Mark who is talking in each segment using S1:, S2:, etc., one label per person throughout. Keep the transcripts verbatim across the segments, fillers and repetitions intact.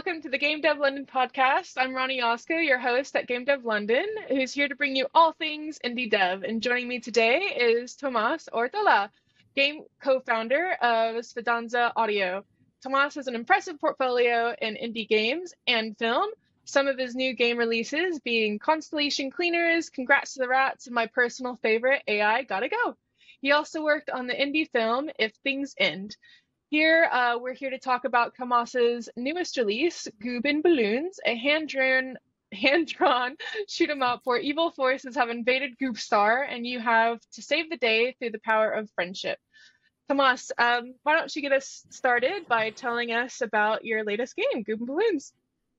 S1: welcome to the Game Dev London podcast. I'm Ronnie Yasko, your host at Game Dev London, who's here to bring you all things indie dev. And joining me today is Tomas Ortola, game co-founder of Svedanza Audio. Tomas has an impressive portfolio in indie games and film, some of his new game releases being Constellation Cleaners, Congrats to the Rats, and my personal favorite, A I Gotta Go. He also worked on the indie film If Things End. Here, uh, we're here to talk about Tomas's newest release, Goob and Balloons, a hand-drawn, hand-drawn shoot 'em up where evil forces have invaded Goobstar, and you have to save the day through the power of friendship. Tomas, um, why don't you get us started by telling us about your latest game, Goob and Balloons?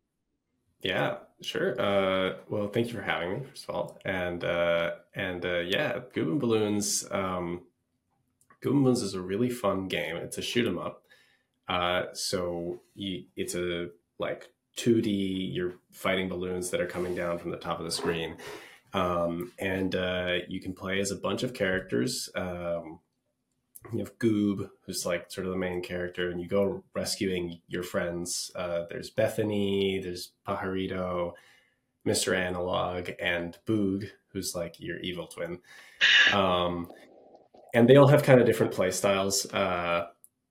S2: Yeah, sure. Uh, well, thank you for having me, first of all. And uh, and uh, yeah, Goob and Balloons. Um, Goob and Balloons is a really fun game. It's a shoot 'em up. Uh, so you, it's a like two D. You're fighting balloons that are coming down from the top of the screen, um, and uh, you can play as a bunch of characters. Um, you have Goob, who's like sort of the main character, and you go rescuing your friends. Uh, there's Bethany, there's Pajarito, Mister Analog, and Boog, who's like your evil twin. Um, and they all have kind of different play styles uh,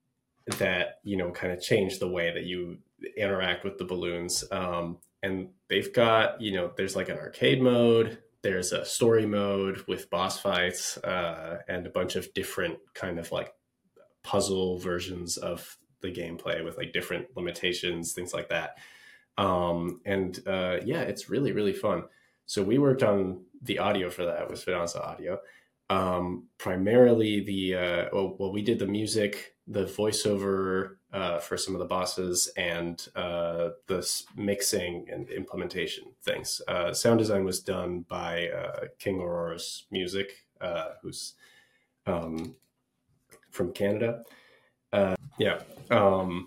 S2: that, you know, kind of change the way that you interact with the balloons. Um, and they've got, you know, there's like an arcade mode. There's a story mode with boss fights uh, and a bunch of different kind of like puzzle versions of the gameplay with like different limitations, things like that. Um, and uh, yeah, it's really, really fun. So we worked on the audio for that with Svedanza Audio. Um, primarily the, uh, well, well, we did the music, the voiceover uh, for some of the bosses, and uh, the mixing and implementation things. Uh, sound design was done by uh, King Aurora's Music, uh, who's um, from Canada. Uh, yeah. Um,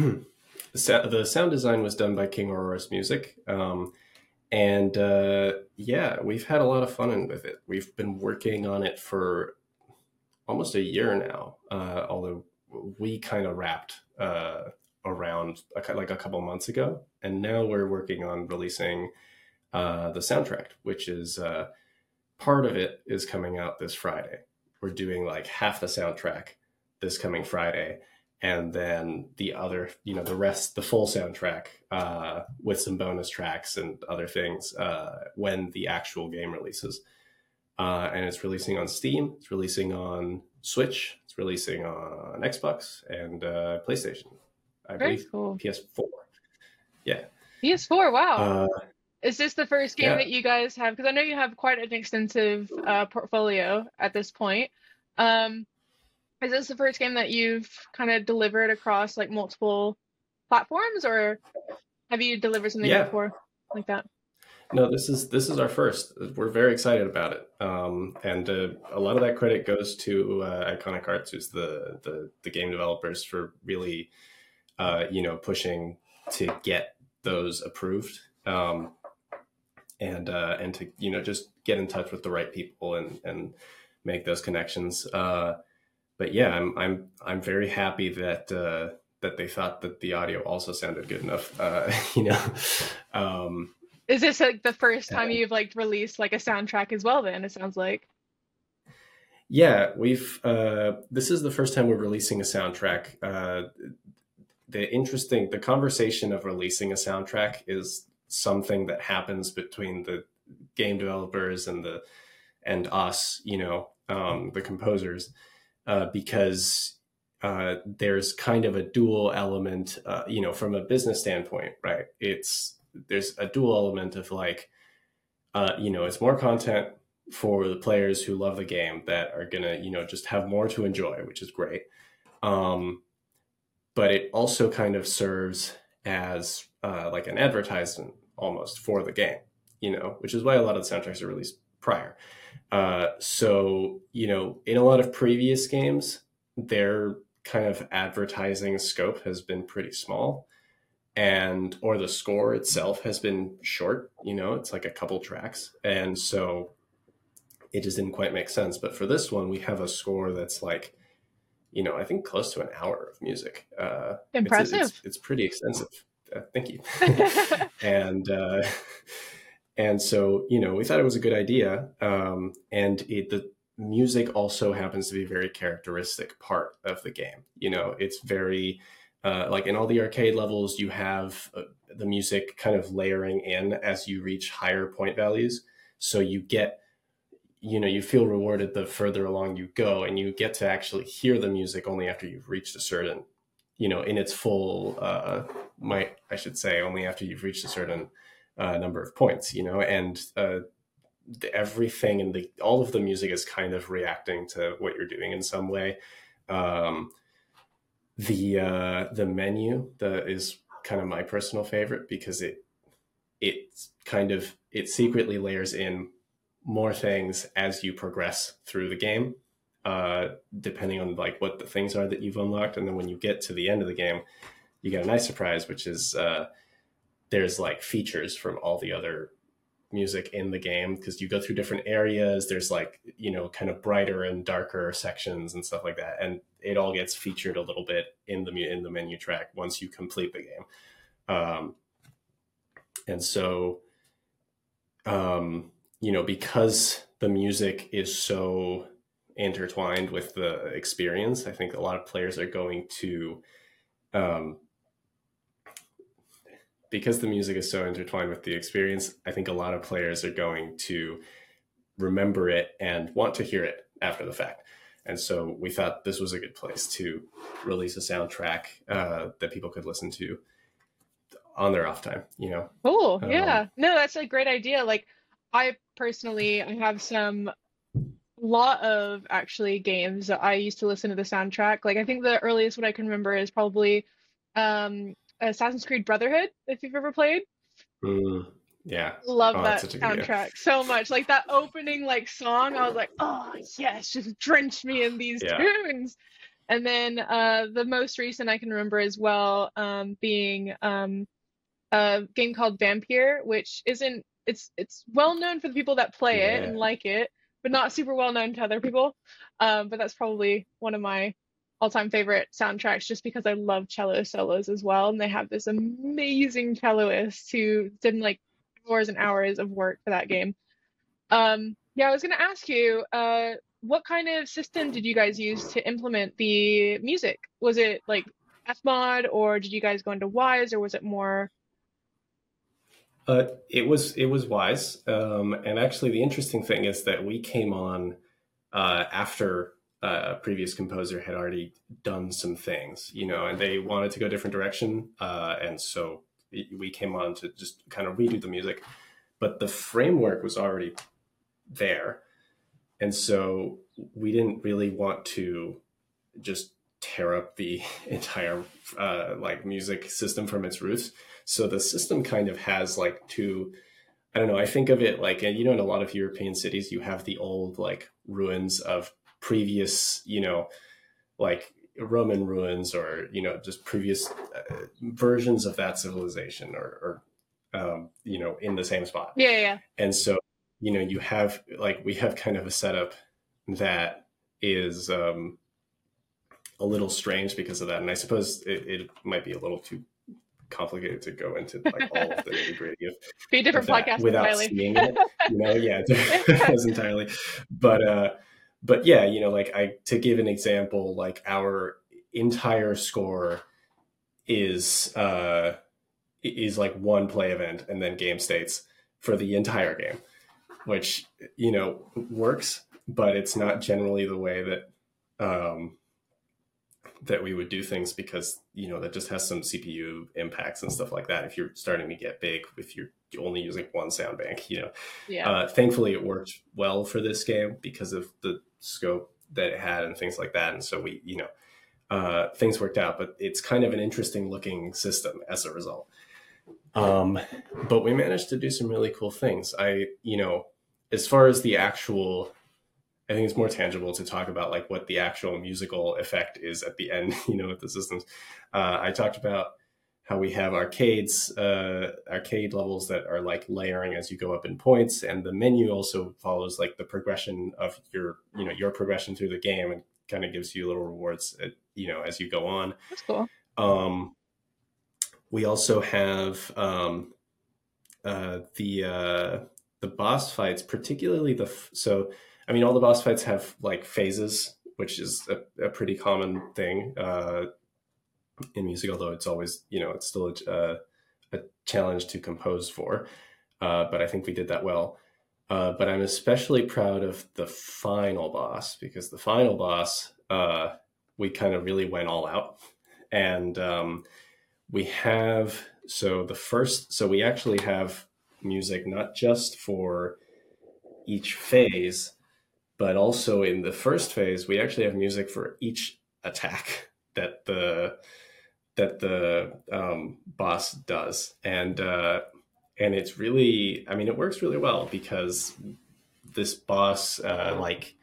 S2: the sound design was done by King Aurora's Music. Um, and uh, yeah, we've had a lot of fun with it. We've been working on it for almost a year now, uh, although we kind of wrapped uh, around a, like a couple months ago. And now we're working on releasing uh, the soundtrack, which is uh, part of it is coming out this Friday. We're doing like half the soundtrack this coming Friday. And then the other, you know, the rest, the full soundtrack uh, with some bonus tracks and other things uh, when the actual game releases. Uh, and it's releasing on Steam, it's releasing on Switch, it's releasing on Xbox and uh, PlayStation. I
S1: Very
S2: believe
S1: cool.
S2: P S four. Yeah.
S1: P S four, wow.
S2: Uh,
S1: Is this the first game
S2: yeah.
S1: that you guys have? Because I know you have quite an extensive uh, portfolio at this point. Um, Is this the first game that you've kind of delivered across like multiple platforms, or have you delivered something
S2: Yeah.
S1: before like that?
S2: No, this is this is our first. We're very excited about it, um, and uh, a lot of that credit goes to uh, Iconic Arts, who's the, the the game developers, for really, uh, you know, pushing to get those approved, um, and uh, and to you know just get in touch with the right people and and make those connections. Uh, but yeah, I'm I'm I'm very happy that uh, that they thought that the audio also sounded good enough. Uh, you know. Um,
S1: Is this like the first time you've like released like a soundtrack as well then, it sounds like?
S2: Yeah, we've uh, this is the first time we're releasing a soundtrack. Uh, the interesting, the conversation of releasing a soundtrack is something that happens between the game developers and the and us, you know, um, the composers, uh, because uh, there's kind of a dual element, uh, you know, from a business standpoint, right? It's there's a dual element of like, uh, you know, it's more content for the players who love the game that are gonna, you know, just have more to enjoy, which is great. Um, but it also kind of serves as uh, like an advertisement almost for the game, you know, which is why a lot of the soundtracks are released prior. Uh, so, you know, in a lot of previous games, their kind of advertising scope has been pretty small. And or the score itself has been short, you know, it's like a couple tracks. And so it just didn't quite make sense. But for this one, we have a score that's like, you know, I think close to an hour of music. Uh,
S1: Impressive.
S2: It's, it's, it's pretty extensive. Uh, thank you. and uh, and so you know we thought it was a good idea, um, and it, the music also happens to be a very characteristic part of the game. You know, it's very uh, like in all the arcade levels, you have uh, the music kind of layering in as you reach higher point values. So you get, you know, you feel rewarded the further along you go, and you get to actually hear the music only after you've reached a certain, you know, in its full, uh, might, I should say, only after you've reached a certain uh, number of points, you know, and uh, the, everything and the, all of the music is kind of reacting to what you're doing in some way. Um, the, uh, the menu, the is kind of my personal favorite because it, it's kind of, it secretly layers in more things as you progress through the game, uh, depending on like what the things are that you've unlocked. And then when you get to the end of the game, you get a nice surprise, which is uh, there's like features from all the other music in the game because you go through different areas. There's like, you know, kind of brighter and darker sections and stuff like that. And it all gets featured a little bit in the, in the menu track once you complete the game. Um, and so, um, you know, because the music is so intertwined with the experience, I think a lot of players are going to, um, because the music is so intertwined with the experience, I think a lot of players are going to remember it and want to hear it after the fact. And so we thought this was a good place to release a soundtrack uh, that people could listen to on their off time, you know?
S1: Cool.
S2: Um,
S1: Yeah. No, that's a great idea. Like, I personally, I have some lot of actually games that I used to listen to the soundtrack. Like, I think the earliest one I can remember is probably um Assassin's Creed Brotherhood, if you've ever played.
S2: mm, yeah.
S1: Love
S2: Oh, that's
S1: that
S2: such a good idea.
S1: soundtrack so much. Like that opening like song, I was like, oh yes, just drench me in these
S2: Yeah.
S1: tunes. And then uh the most recent I can remember as well, um being um a game called Vampire, which isn't it's it's well known for the people that play it
S2: Yeah.
S1: and like it, but not super well known to other people. Um, but that's probably one of my all-time favorite soundtracks just because I love cello solos as well. And they have this amazing celloist who did like hours and hours of work for that game. Um, yeah, I was gonna ask you, uh, what kind of system did you guys use to implement the music? Was it like F mod or did you guys go into Wise or was it more
S2: Uh, it was it was Wise, um, and actually the interesting thing is that we came on uh, after uh, a previous composer had already done some things, you know, and they wanted to go a different direction, uh, and so we came on to just kind of redo the music, but the framework was already there, and so we didn't really want to just tear up the entire uh, like music system from its roots. So the system kind of has like two, I don't know, I think of it like, you know, in a lot of European cities, you have the old like ruins of previous, you know, like Roman ruins or, you know, just previous uh, versions of that civilization or, or um, you know, in the same spot.
S1: yeah, yeah, yeah.
S2: And so, you know, you have like, we have kind of a setup that is um, a little strange because of that. And I suppose it, it might be a little too complicated to go into like all of the nitty gritty of,
S1: Be a
S2: of
S1: different
S2: that
S1: podcast
S2: without
S1: entirely.
S2: seeing it, you know, yeah, as entirely. But, uh, but yeah, you know, like I, to give an example, like our entire score is, uh, is like one play event and then game states for the entire game, which, you know, works, but it's not generally the way that, um, that we would do things because, you know, that just has some C P U impacts and stuff like that. If you're starting to get big, if you're only using one sound bank, you know,
S1: Yeah.
S2: uh, thankfully it worked well for this game because of the scope that it had and things like that. And so we, you know, uh, things worked out, but it's kind of an interesting looking system as a result. Um, but we managed to do some really cool things. I, you know, as far as the actual, I think it's more tangible to talk about like what the actual musical effect is at the end, you know, with the systems. Uh, I talked about how we have arcades, uh, arcade levels that are like layering as you go up in points. And the menu also follows like the progression of your, you know, your progression through the game and kind of gives you little rewards, at, you know, as you go on.
S1: That's cool.
S2: Um, we also have um, uh, the uh, the boss fights, particularly the f- so I mean all the boss fights have like phases, which is a, a pretty common thing uh, in music, although it's always, you know, it's still a, a challenge to compose for. Uh, but I think we did that well. Uh, but I'm especially proud of the final boss, because the final boss, uh, we kind of really went all out. And um, we have, so the first, so we actually have music not just for each phase, but also in the first phase, we actually have music for each attack that the that the um, boss does, and uh, and it's really, I mean, it works really well because this boss, uh, like,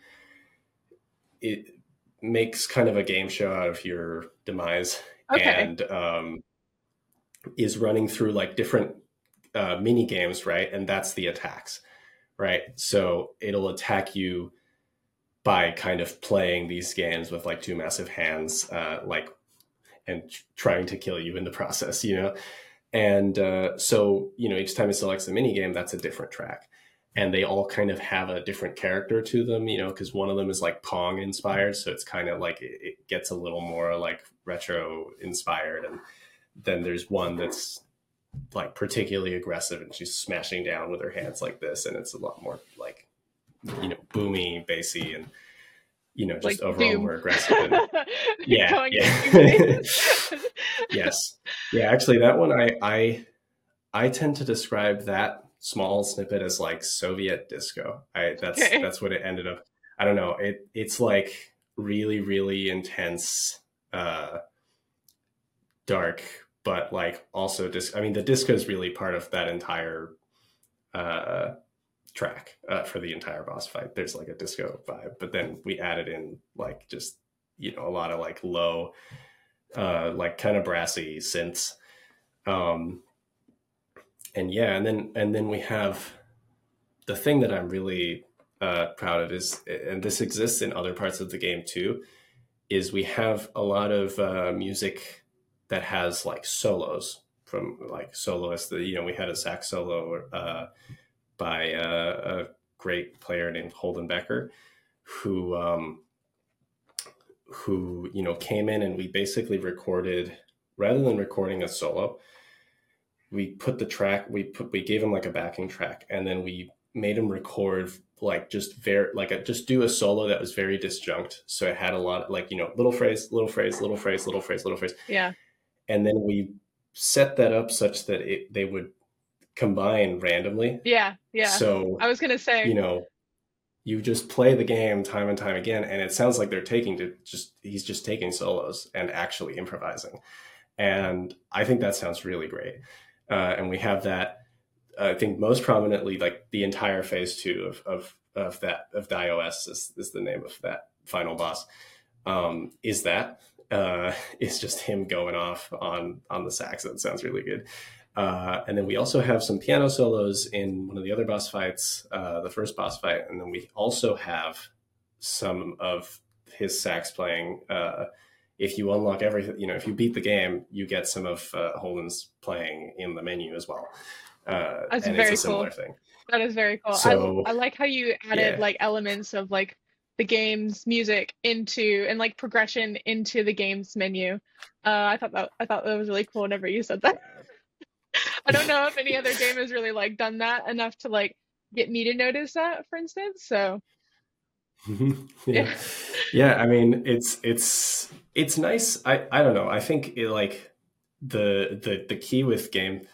S2: it makes kind of a game show out of your demise,
S1: Okay.
S2: and um, is running through like different uh, mini games, right? And that's the attacks, right? So it'll attack you by kind of playing these games with like two massive hands, uh, like, and trying to kill you in the process, you know? And uh, so, you know, each time it selects a mini game, that's a different track. And they all kind of have a different character to them, you know, because one of them is like Pong inspired. So it's kind of like it, it gets a little more like retro inspired. And then there's one that's like particularly aggressive and she's smashing down with her hands like this. And it's a lot more like, you know, boomy, bassy, and, you know,
S1: Like
S2: just overall
S1: Doom.
S2: more aggressive. And yeah,
S1: Going
S2: yeah.
S1: into Doom.
S2: Yes. Yeah, actually that one I I I tend to describe that small snippet as like Soviet disco. I that's
S1: Okay.
S2: that's what it ended up. I don't know. It it's like really really intense, uh dark, but like also dis I mean the disco is really part of that entire uh track, uh, for the entire boss fight. There's like a disco vibe, but then we added in like just, you know, a lot of like low, uh like kind of brassy synths. Um and yeah, and then and then we have the thing that I'm really uh, proud of is, and this exists in other parts of the game too, is we have a lot of uh, music that has like solos from like soloists. That, you know, we had a sax solo uh, by uh, a great player named Holden Becker, who um, who you know came in, and we basically recorded, rather than recording a solo, we put the track we put we gave him like a backing track, and then we made him record like just very like a, just do a solo that was very disjunct, so it had a lot of, like, you know, little phrase, little phrase, little phrase, little phrase, little phrase.
S1: Yeah.
S2: And then we set that up such that it, they would combine randomly.
S1: Yeah. Yeah.
S2: So,
S1: I was gonna
S2: you
S1: say.
S2: know, you just play the game time and time again, and it sounds like they're taking to just he's just taking solos and actually improvising. And I think that sounds really great. Uh, and we have that, I think most prominently, like the entire phase two of of of that of DiOS is, is the name of that final boss. Um, is that uh, is just him going off on on the sax. That sounds really good. Uh, and then we also have some piano solos in one of the other boss fights, uh, the first boss fight, and then we also have some of his sax playing. Uh, if you unlock everything, you know, if you beat the game, you get some of uh, Holden's playing in the menu as well. Uh,
S1: That's
S2: and it's a
S1: very
S2: similar
S1: cool.
S2: thing.
S1: That is very cool. I
S2: So
S1: I like how you added
S2: yeah.
S1: like elements of like the game's music into, and like progression into the game's menu. Uh, I thought that I thought that was really cool whenever you said that. I don't know if any other game has really like done that enough to like get me to notice that, for instance. So
S2: Yeah.
S1: yeah.
S2: Yeah, I mean, it's it's it's nice. I I don't know. I think it, like the the the key with game,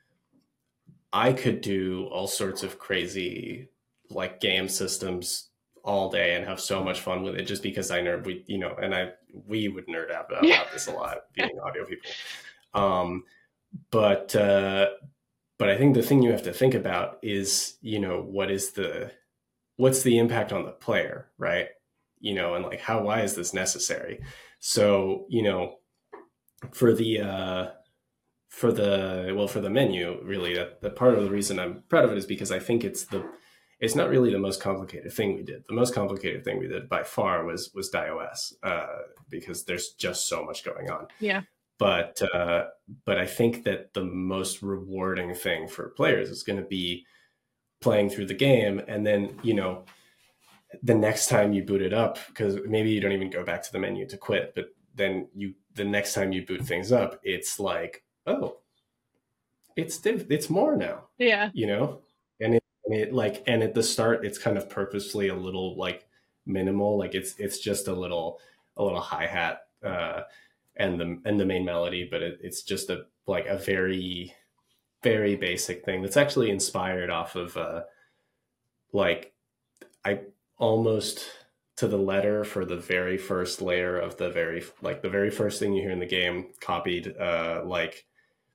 S2: I could do all sorts of crazy like game systems all day and have so much fun with it, just because I nerd we you know, and I we would nerd out about,
S1: Yeah.
S2: about this a lot, being audio people. Um but uh but I think the thing you have to think about is, you know, what is the what's the impact on the player, right? You know, and like how why is this necessary? So, you know, for the uh for the well for the menu, really, that, that part of the reason I'm proud of it is because I think it's the it's not really the most complicated thing we did. The most complicated thing we did by far was was DiOS, uh, because there's just so much going on.
S1: Yeah.
S2: but uh, but I think that the most rewarding thing for players is going to be playing through the game, and then, you know, the next time you boot it up, because maybe you don't even go back to the menu to quit, but then you the next time you boot things up, it's like, oh, it's diff- it's more now,
S1: Yeah.
S2: you know, and it, and it like and at the start it's kind of purposefully a little like minimal, like it's it's just a little a little hi-hat uh and the and the main melody, but it, it's just a like a very very basic thing that's actually inspired off of uh like I almost to the letter for the very first layer of the very like the very first thing you hear in the game copied uh like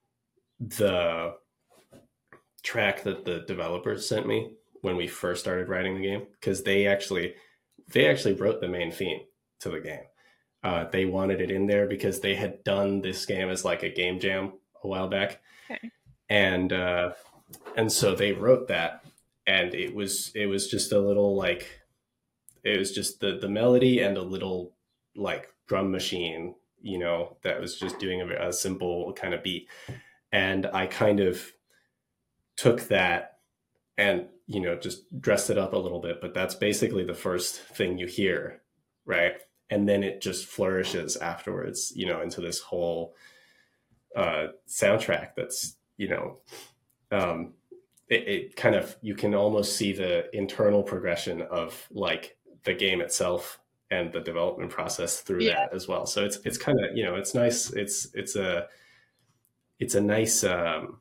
S2: the track that the developers sent me when we first started writing the game, because they actually they actually wrote the main theme to the game. Uh, they wanted it in there because they had done this game as like a game jam a while back.
S1: Okay.
S2: And uh, and so they wrote that, and it was it was just a little like it was just the the melody and a little like drum machine, you know, that was just doing a, a simple kind of beat. And I kind of took that and, you know, just dressed it up a little bit, but that's basically the first thing you hear, right? And then it just flourishes afterwards, you know, into this whole uh, soundtrack that's, you know, um, it, it kind of, you can almost see the internal progression of like the game itself and the development process through
S1: Yeah.
S2: that as well. So it's, it's kind of, you know, it's nice. It's, it's a, it's a nice, um,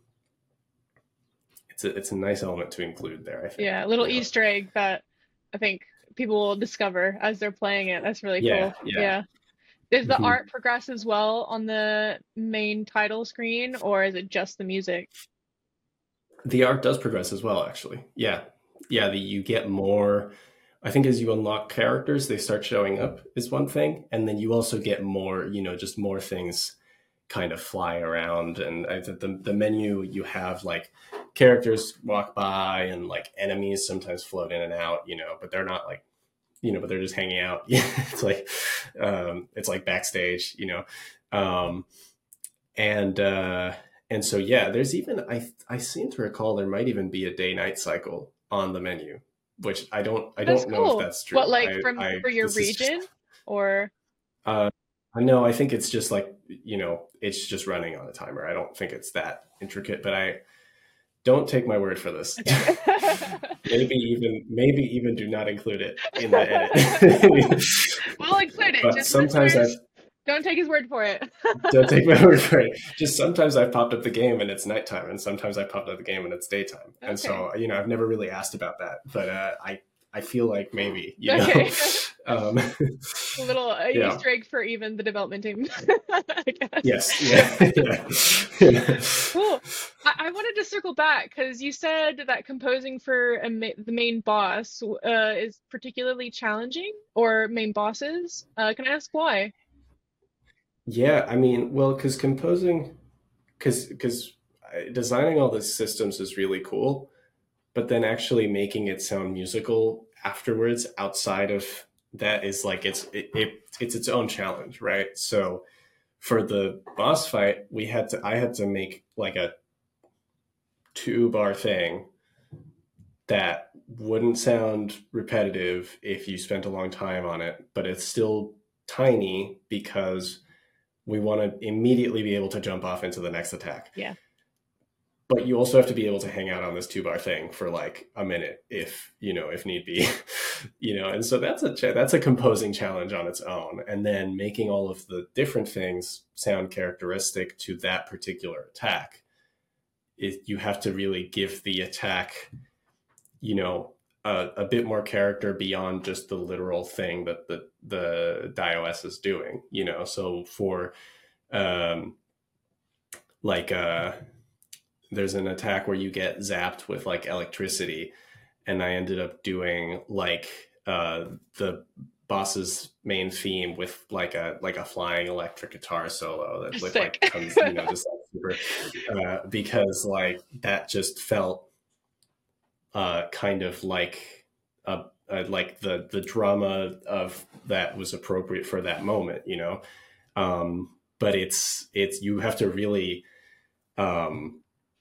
S2: it's a, it's a nice element to include there, I think.
S1: Yeah, a little
S2: You know?
S1: Easter egg that I think people will discover as they're playing it. That's really
S2: Yeah,
S1: cool.
S2: yeah.
S1: Yeah. Does the
S2: Mhm.
S1: art progress as well on the main title screen, or is it just the music?
S2: The art does progress as well, actually. Yeah. Yeah, the, you get more, I think as you unlock characters, they start showing up is one thing. And then you also get more, you know, just more things kind of fly around. And I, the, the menu, you have like characters walk by and like enemies sometimes float in and out, you know, but they're not like, you know, but they're just hanging out. It's like, um, it's like backstage, you know. Um, and, uh, and so, yeah, there's even, I, I seem to recall there might even be a day night cycle on the menu, which I don't, I
S1: That's
S2: don't know if
S1: cool.
S2: that's true.
S1: What, like
S2: I,
S1: from
S2: I,
S1: for your
S2: this is just,
S1: region or
S2: uh, I know, I think it's just like, you know, it's just running on a timer. I don't think it's that intricate, but I don't take my word for this.
S1: okay.
S2: maybe even, maybe even do not include it in the edit.
S1: We'll include it.
S2: But
S1: Just
S2: sometimes
S1: listeners,
S2: I've,
S1: don't take his word for it.
S2: don't take my word for it. Just sometimes I've popped up the game and it's nighttime, and sometimes I popped up the game and it's daytime. And
S1: Okay.
S2: so, you know, I've never really asked about that, but uh, I, I feel like maybe, you know,
S1: Okay.
S2: um,
S1: A little uh,
S2: yeah.
S1: Easter egg for even the development team, I guess.
S2: Yes. Yeah. Yeah.
S1: Cool. I, I wanted to circle back because you said that composing for a ma the main boss uh, is particularly challenging, or main bosses. Uh, can I ask why?
S2: Yeah. I mean, well, because composing, because because designing all the systems is really cool, but then actually making it sound musical afterwards outside of that is like it's it, it it's its own challenge, right? So for the boss fight, we had to I had to make like a two bar thing that wouldn't sound repetitive if you spent a long time on it, but it's still tiny because we want to immediately be able to jump off into the next attack.
S1: Yeah.
S2: But you also have to be able to hang out on this two bar thing for like a minute if, you know, if need be, you know, and so that's a, that's a composing challenge on its own. And then making all of the different things sound characteristic to that particular attack. It, you have to really give the attack, you know, a, a bit more character beyond just the literal thing that the, the DiOS is doing, you know? So for, um, like, uh, there's an attack where you get zapped with like electricity, and I ended up doing like uh the boss's main theme with like a like a flying electric guitar solo that looked like comes, you know, just like super uh because like that just felt uh kind of like a, a like the the drama of that was appropriate for that moment, you know. um but it's it's you have to really um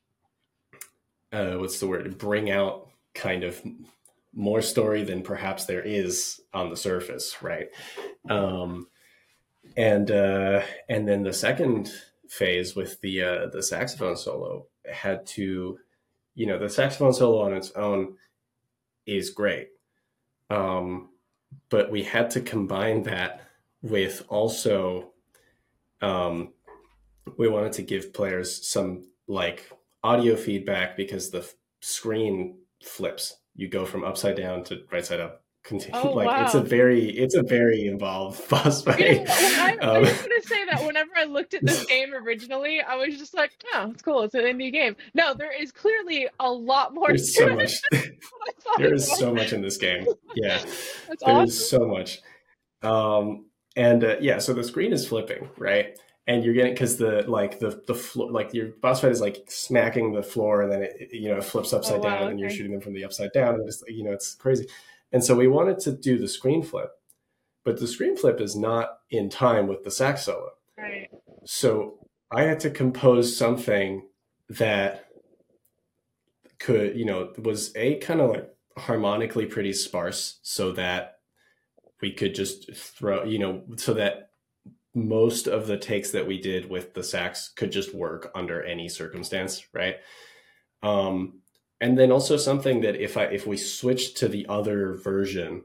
S2: uh what's the word, bring out kind of more story than perhaps there is on the surface, right? um and uh and then the second phase with the uh the saxophone solo had to, you know, the saxophone solo on its own is great, um but we had to combine that with also, um we wanted to give players some like audio feedback because the f- screen flips. You go from upside down to right side up. Continue.
S1: Oh,
S2: Like it's a
S1: wow.
S2: very, it's a very involved boss
S1: You know,
S2: fight.
S1: when I I
S2: Um,
S1: just want to say that whenever I looked at this game originally, I was just like, oh, it's cool. It's an indie game. No, there is clearly a lot more to
S2: there's so
S1: it
S2: much.
S1: than I thought
S2: There
S1: it
S2: is
S1: was.
S2: so much in this game. Yeah,
S1: That's
S2: there
S1: awesome.
S2: is so much. Um, and uh, yeah, so the screen is flipping, right? And you're getting, because the like the the floor, like your boss fight is like smacking the floor, and then it, you know, it flips
S1: Oh,
S2: upside down,
S1: wow.
S2: and you're
S1: Okay.
S2: shooting them from the upside down, and it's, you know, it's crazy. And so we wanted to do the screen flip, but the screen flip is not in time with the sax solo.
S1: Right.
S2: So I had to compose something that could, you know, was a kind of like harmonically pretty sparse, so that we could just throw, you know, so that most of the takes that we did with the sax could just work under any circumstance, right? Um, and then also something that if I if we switched to the other version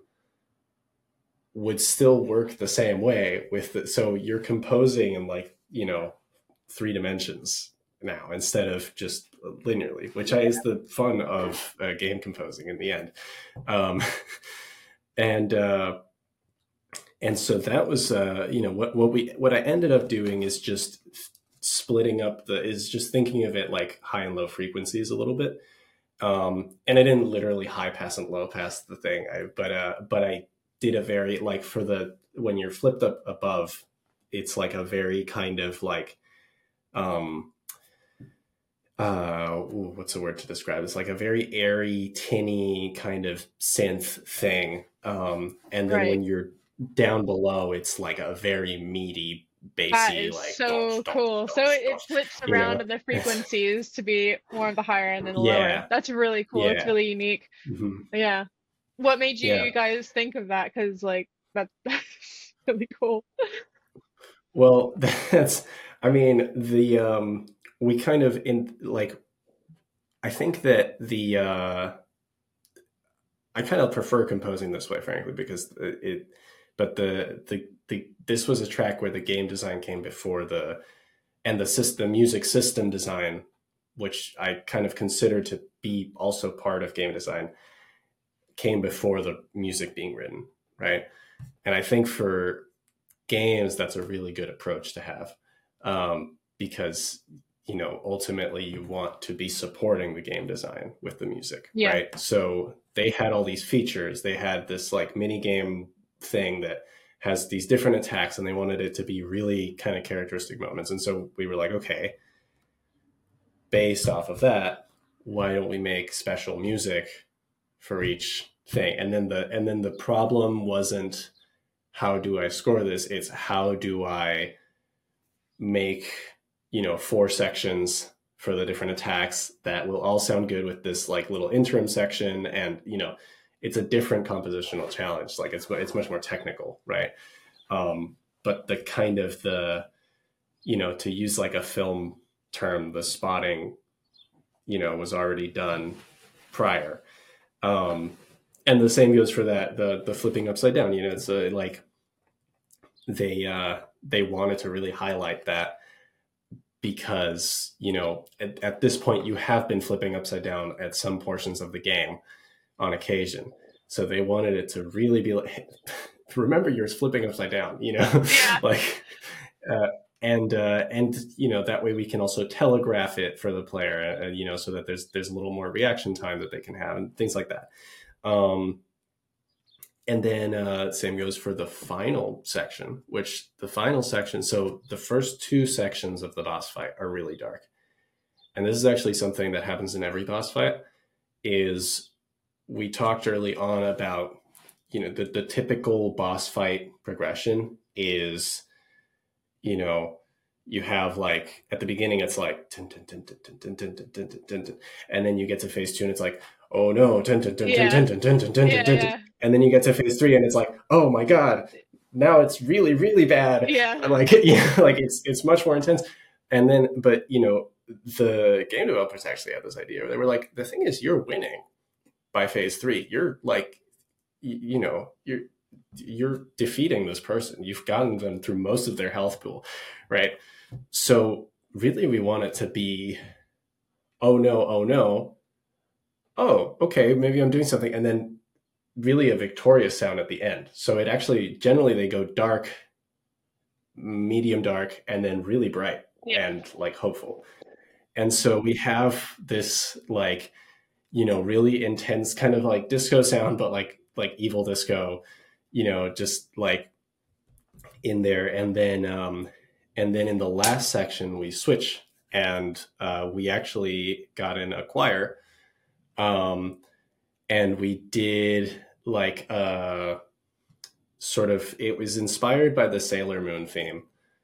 S2: would still work the same way with the, so you're composing in like, you know, three dimensions now instead of just linearly, which is the fun of uh, game composing in the end. Um, and uh, and so that was, uh, you know, what what we what I ended up doing is just splitting up the is just thinking of it like high and low frequencies a little bit. Um, and I didn't literally high pass and low pass the thing, I, but uh, but I did a very like for the when you're flipped up above, it's like a very kind of like um uh ooh, what's the word to describe? It's like a very airy, tinny kind of synth thing. Um, and then
S1: Right.
S2: when you're down below, it's like a very meaty,
S1: That
S2: bassy,
S1: is
S2: like
S1: so
S2: donch, donch,
S1: cool. So
S2: donch,
S1: it, it
S2: donch,
S1: flips
S2: you
S1: around
S2: know?
S1: in the frequencies to be more of the higher and then the lower.
S2: Yeah,
S1: That's really cool. It's
S2: yeah,
S1: really unique.
S2: mhm,
S1: Yeah. What made
S2: yeah.
S1: you guys think of that? Because like that's that's really cool.
S2: Well, that's, I mean, the, um, we kind of in like, I think that the, uh, I kind of prefer composing this way, frankly, because it, it but the, the, the, this was a track where the game design came before the, and the system, music system design, which I kind of consider to be also part of game design, came before the music being written, right? And I think for games, that's a really good approach to have, um, because you know ultimately you want to be supporting the game design with the music,
S1: Yeah.
S2: right? So they had all these features. They had this like mini game thing that has these different attacks, and they wanted it to be really kind of characteristic moments. And so we were like, okay, based off of that, why don't we make special music for each thing? And then the and then the problem wasn't how do I score this? It's how do I make, you know, four sections for the different attacks that will all sound good with this like little interim section. And, you know, it's a different compositional challenge. Like it's, it's much more technical. Right. Um, but the kind of the, you know, to use like a film term, the spotting, you know, was already done prior. Um, and the same goes for that, the, the flipping upside down, you know, it's a, like, they uh, they wanted to really highlight that because you know at, at this point you have been flipping upside down at some portions of the game on occasion, so they wanted it to really be like remember you're flipping upside down, you know.
S1: Yeah.
S2: Like uh, and uh, and you know that way we can also telegraph it for the player, uh, you know, so that there's there's a little more reaction time that they can have and things like that. um, and then uh, same goes for the final section, which the final section, so the first two sections of the boss fight are really dark. And this is actually something that happens in every boss fight, is we talked early on about, you know, the, the typical boss fight progression is, you know, you have like at the beginning it's like tin, tin, tin, tin, tin, tin, tin, tin, tin, tin, tin, tin. And then you get to phase two and it's like, oh no, tin, tin, tin, tin,
S1: Yeah.
S2: tin, tin, tin, tin, tin,
S1: Yeah.
S2: tin, tin.
S1: Yeah.
S2: And then you get to phase three and it's like, oh my god, now it's really really bad.
S1: Yeah.
S2: I'm like, yeah, like it's it's much more intense. And then, but you know, the game developers actually had this idea. They were like, the thing is, you're winning by phase three. You're like, you, you know, you're you're defeating this person. You've gotten them through most of their health pool, right? So really, we want it to be, oh no, oh no, oh okay, maybe I'm doing something, and then really a victorious sound at the end. So it actually generally they go dark, medium dark, and then really bright
S1: Yeah.
S2: and like hopeful. And so we have this like, you know, really intense kind of like disco sound, but like like evil disco, you know, just like in there. And then um and then in the last section we switch and uh we actually got in a choir. Um and we did like uh sort of it was inspired by the Sailor Moon theme.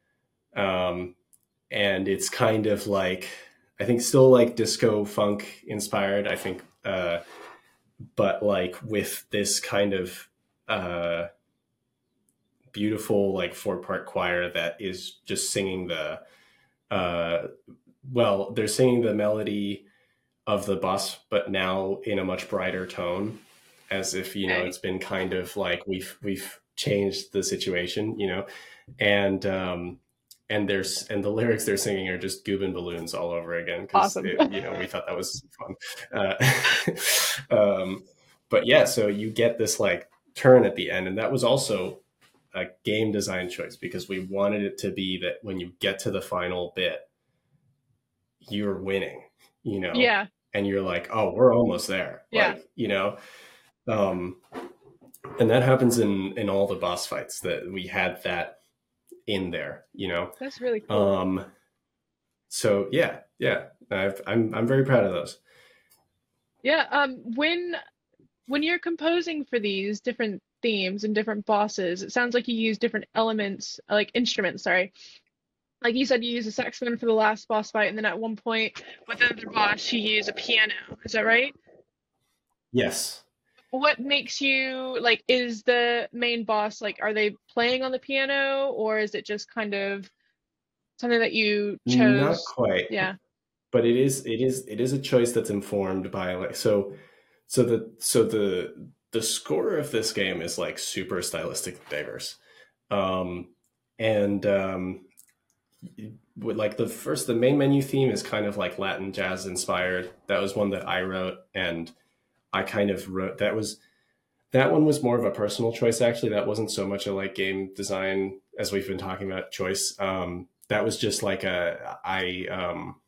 S2: Um and it's kind of like I think still like disco funk inspired, I think, uh, but like with this kind of uh, beautiful like four part choir that is just singing the uh, well, they're singing the melody of the bus, but now in a much brighter tone, as if you know
S1: Okay.
S2: it's been kind of like we've we've changed the situation, you know, and um, and there's and the lyrics they're singing are just Goobin balloons all over again because
S1: Awesome.
S2: you know we thought that was fun, uh, um, but yeah, so you get this like turn at the end, and that was also a game design choice because we wanted it to be that when you get to the final bit, you're winning, you know,
S1: Yeah.
S2: and you're like, oh, we're almost there,
S1: Yeah.
S2: like you know, um, and that happens in in all the boss fights that we had that in there, you know.
S1: That's really cool.
S2: Um, so yeah, yeah, I've, I'm I'm very proud of those.
S1: Yeah. Um, when when you're composing for these different themes and different bosses, it sounds like you use different elements, like instruments, sorry. Like you said, you use a saxophone for the last boss fight, and then at one point with another boss, you use a piano. Is that right?
S2: Yes.
S1: What makes you like, is the main boss like, are they playing on the piano, or is it just kind of something that you
S2: Not
S1: chose?
S2: quite,
S1: Yeah.
S2: but it is it is it is a choice that's informed by like so so the so the the score of this game is like super stylistically diverse. Um, and um, with like the first the main menu theme is kind of like Latin jazz inspired. That was one that I wrote, and I kind of wrote that was that one was more of a personal choice actually. That wasn't so much a like game design as we've been talking about choice. Um, that was just like a I um,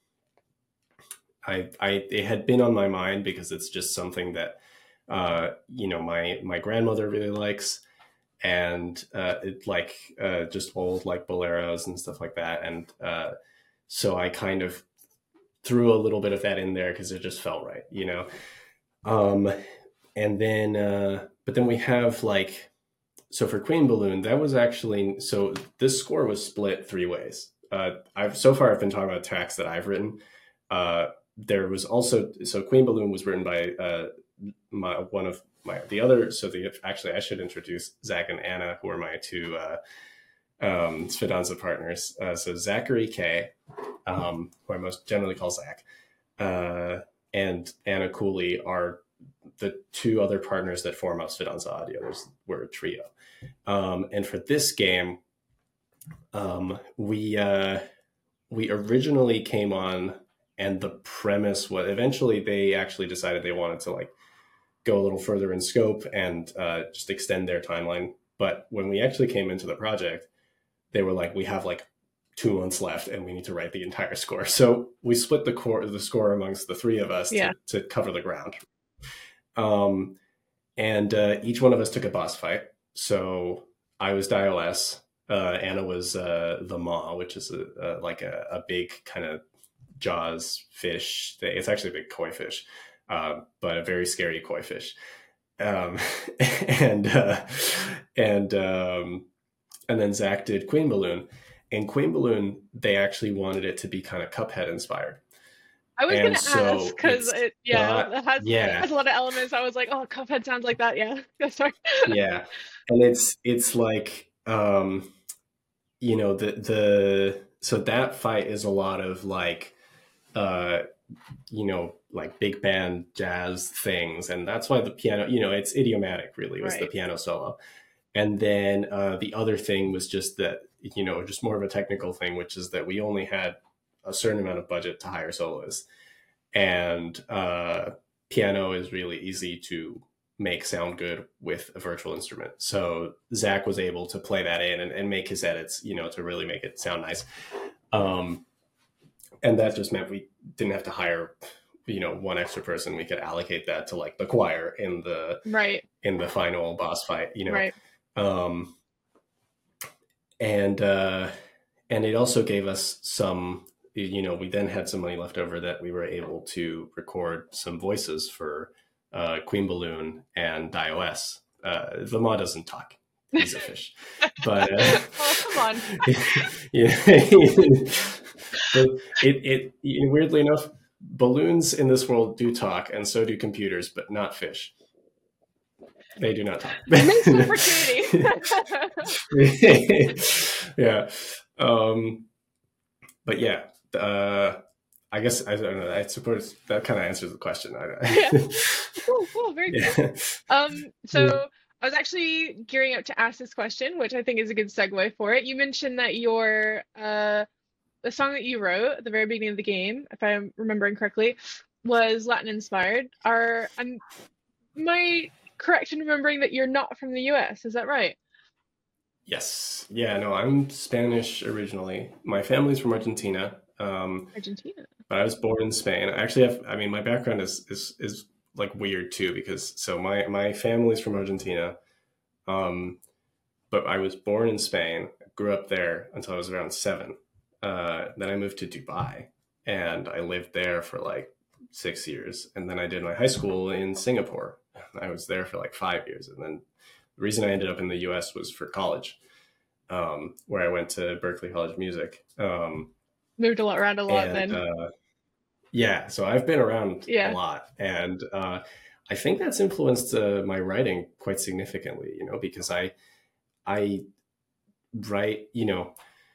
S2: I I it had been on my mind because it's just something that uh, you know my my grandmother really likes, and uh, it like uh, just old like boleros and stuff like that, and uh, so I kind of threw a little bit of that in there because it just felt right, you know. Um, and then, uh, but then we have like so for Queen Balloon, that was actually so this score was split three ways. Uh, I've so far I've been talking about tracks that I've written. Uh, there was also so Queen Balloon was written by uh, my one of my the other. So the actually I should introduce Zach and Anna, who are my two uh, um, Sfidanza partners. Uh, so Zachary K, um, who I most generally call Zach, uh, and Anna Cooley are the two other partners that form us Sfidanza Audio. There's, we're a trio. Um, and for this game, um, we uh, we originally came on, and the premise was eventually they actually decided they wanted to like go a little further in scope and uh, just extend their timeline. But when we actually came into the project, they were like, we have like two months left and we need to write the entire score. So we split the core the score amongst the three of us
S1: Yeah.
S2: to, to cover the ground. Um, and uh, each one of us took a boss fight. So I was Dio S. Uh, Anna was uh, the Maw, which is a, a, like a, a big kind of jaws fish thing. It's actually a big koi fish, uh, but a very scary koi fish. Um, and uh, and um, and then Zach did Queen Balloon, in Queen Balloon, they actually wanted it to be kind of Cuphead inspired.
S1: I was
S2: And
S1: gonna ask
S2: so
S1: because
S2: it's
S1: it, yeah,
S2: got,
S1: it has
S2: yeah,
S1: has a lot of elements. I was like, oh, Cuphead sounds like that. Yeah, sorry.
S2: yeah. And it's, it's like, um, you know, the, the, so that fight is a lot of like, uh, you know, like big band jazz things. And that's why the piano, you know, it's idiomatic really was the
S1: Right.
S2: piano solo. And then uh, the other thing was just that, you know, just more of a technical thing, which is that we only had a certain amount of budget to hire soloists. And uh, piano is really easy to make sound good with a virtual instrument. So Zach was able to play that in and, and make his edits, you know, to really make it sound nice. Um, and that just meant we didn't have to hire, you know, one extra person. We could allocate that to like the choir in the
S1: Right.
S2: in the final boss fight, you know.
S1: Right.
S2: Um, and uh, and it also gave us some, you know, we then had some money left over that we were able to record some voices for uh, Queen Balloon and iOS. Uh, the mod doesn't talk; he's a fish. But uh,
S1: Oh, come on.
S2: yeah, but it it you know, weirdly enough, balloons in this world do talk, and so do computers, but not fish. They do not talk.
S1: Missed opportunity.
S2: Yeah. Um, but yeah, uh, I guess I don't know. I suppose that kind of answers the question.
S1: Yeah. Cool, cool, very
S2: Yeah.
S1: cool. Um,
S2: Yeah.
S1: so I was actually gearing up to ask this question, which I think is a good segue for it. You mentioned that your uh the song that you wrote at the very beginning of the game, if I'm remembering correctly, was Latin inspired. Are I'm am I correct in remembering that you're not from the U S? Is that right?
S2: Yes. Yeah. No, I'm Spanish originally. My family's from Argentina, um,
S1: Argentina.
S2: but I was born in Spain. I actually have. I mean, my background is is is like weird too because so my my family's from Argentina, um, but I was born in Spain. Grew up there until I was around seven. Uh, then I moved to Dubai, and I lived there for like six years, and then I did my high school in Singapore. I was there for like five years, and then the reason I ended up in the U S was for college, um, where I went to Berklee College of Music. Um,
S1: Moved a lot around a lot
S2: and
S1: then.
S2: uh, yeah, so I've been around a
S1: Yeah.
S2: lot, and uh, I think that's influenced uh, my writing quite significantly. You know, because I I write, you know,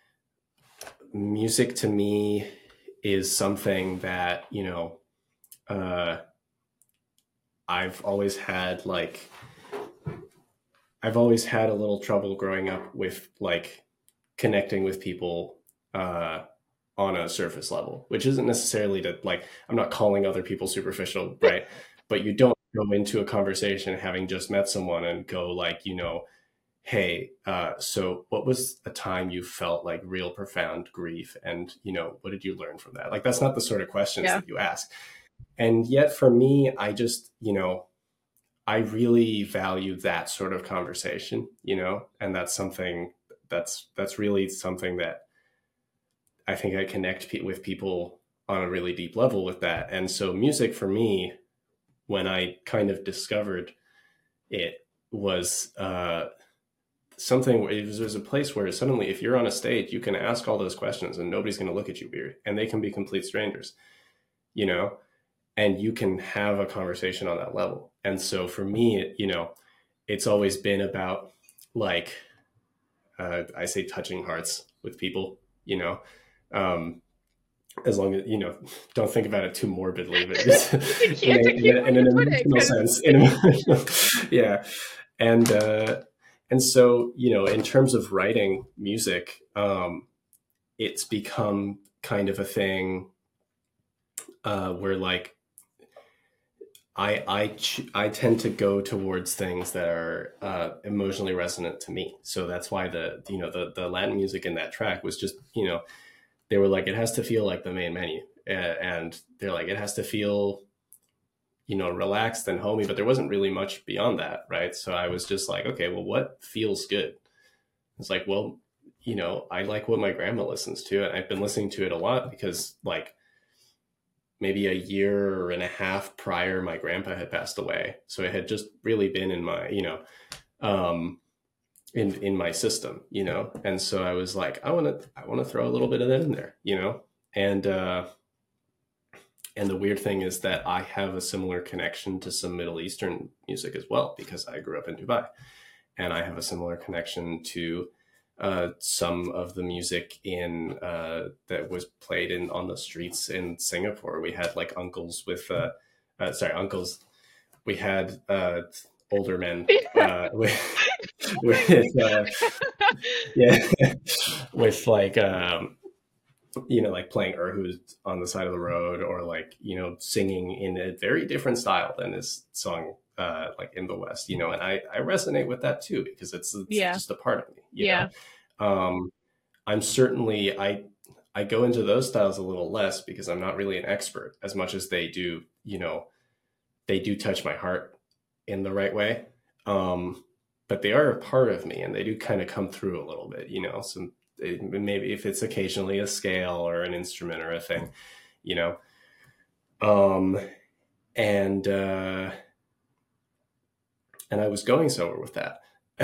S2: music to me is something that you know uh, I've always had like I've always had a little trouble growing up with like connecting with people uh, on a surface level, which isn't necessarily to like, I'm not calling other people superficial, right? But you don't go into a conversation having just met someone and go like, you know, hey, uh, so what was a time you felt like real profound grief? And, you know, what did you learn from that? Like, that's not the sort of questions
S1: Yeah.
S2: that you ask. And yet for me, I just, you know, I really value that sort of conversation, you know, and that's something that's that's really something that I think I connect pe- with people on a really deep level with that. And so music for me, when I kind of discovered it, was uh, something. It was, there's a place where suddenly, if you're on a stage, you can ask all those questions, and nobody's going to look at you weird, and they can be complete strangers, you know. And you can have a conversation on that level. And so for me, it, you know, it's always been about like, uh, I say touching hearts with people, you know, um, as long as, you know, don't think about it too morbidly, but just
S1: You
S2: in,
S1: have to
S2: a, in,
S1: keep
S2: a,
S1: on
S2: in an
S1: putting
S2: emotional
S1: because
S2: sense. In emotional, yeah. And, uh, and so, you know, in terms of writing music, um, it's become kind of a thing uh, where like, I I ch- I tend to go towards things that are uh, emotionally resonant to me. So that's why the you know the the Latin music in that track was just you know they were like it has to feel like the main menu, uh, and they're like it has to feel you know relaxed and homey, but there wasn't really much beyond that, right? So I was just like, okay, well, what feels good? It's like, well, you know, I like what my grandma listens to, and I've been listening to it a lot because like maybe a year and a half prior, my grandpa had passed away. So it had just really been in my, you know, um, in in my system, you know. And so I was like, I want to I want to throw a little bit of that in there, you know. And uh, and the weird thing is that I have a similar connection to some Middle Eastern music as well, because I grew up in Dubai, and I have a similar connection to uh, some of the music in uh, that was played in on the streets in Singapore. We had like uncles with, uh, uh, sorry, uncles. We had uh, older men uh, with, with uh, yeah, with like um, you know, like playing erhus on the side of the road, or like, you know, singing in a very different style than is sung uh, like in the West, you know. And I, I resonate with that too, because it's, it's
S1: Yeah.
S2: just a part of me, you
S1: Yeah.
S2: know. Um, I'm certainly, I, I go into those styles a little less because I'm not really an expert as much as they do, you know, they do touch my heart in the right way. Um, but they are a part of me, and they do kind of come through a little bit, you know. Some, maybe if it's occasionally a scale or an instrument or a thing, you know. Um, and, uh, and I was going somewhere with that.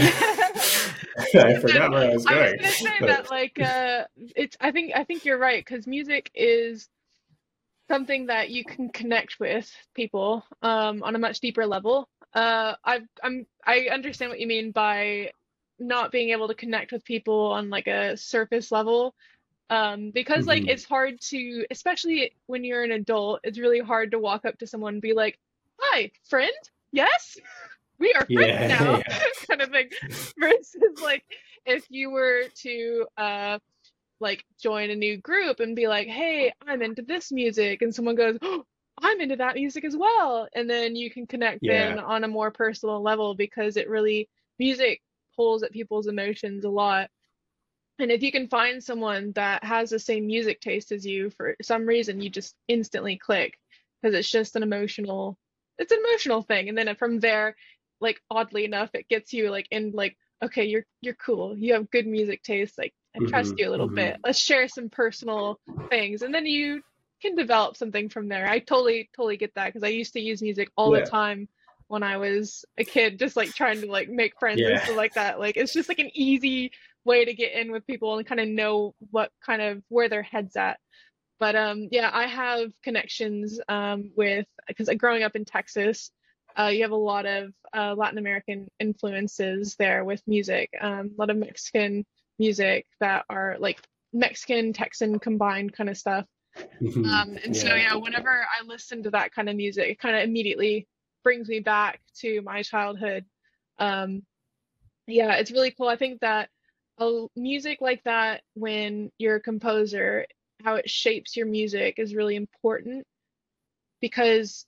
S2: I forgot where I was
S1: I was
S2: going.
S1: gonna say
S2: But
S1: that like uh it's I think I think you're right, because music is something that you can connect with people um on a much deeper level. Uh I've I'm I understand what you mean by not being able to connect with people on like a surface level. Um because like
S2: mhm.
S1: it's hard to, especially when you're an adult, it's really hard to walk up to someone and be like, "Hi, friend? Yes, we are friends
S2: Yeah,
S1: now,"
S2: yeah.
S1: kind of thing. Versus like if you were to uh like join a new group and be like, "Hey, I'm into this music," and someone goes, "Oh, I'm into that music as well," and then you can connect then
S2: Yeah.
S1: on a more personal level, because it really, music pulls at people's emotions a lot. And if you can find someone that has the same music taste as you, for some reason, you just instantly click, because it's just an emotional, it's an emotional thing. And then from there, like oddly enough, it gets you like in like, okay, you're you're cool. You have good music taste. Like I trust
S2: hmm
S1: you a little
S2: hmm
S1: bit. Let's share some personal things, and then you can develop something from there. I totally totally get that, because I used to use music all the
S2: Yeah.
S1: time when I was a kid, just like trying to like make friends and
S2: Yeah.
S1: stuff like that. Like it's just like an easy way to get in with people and kind of know what kind of where their head's at. But um, yeah, I have connections um, with, because growing up in Texas, uh, you have a lot of uh, Latin American influences there with music, um, a lot of Mexican music that are like Mexican, Texan combined kind of stuff.
S2: hmm
S1: Um, and so
S2: Yeah.
S1: yeah, whenever I listen to that kind of music, it kind of immediately brings me back to my childhood. Um, yeah, it's really cool. I think that uh, music like that, when you're a composer, how it shapes your music is really important, because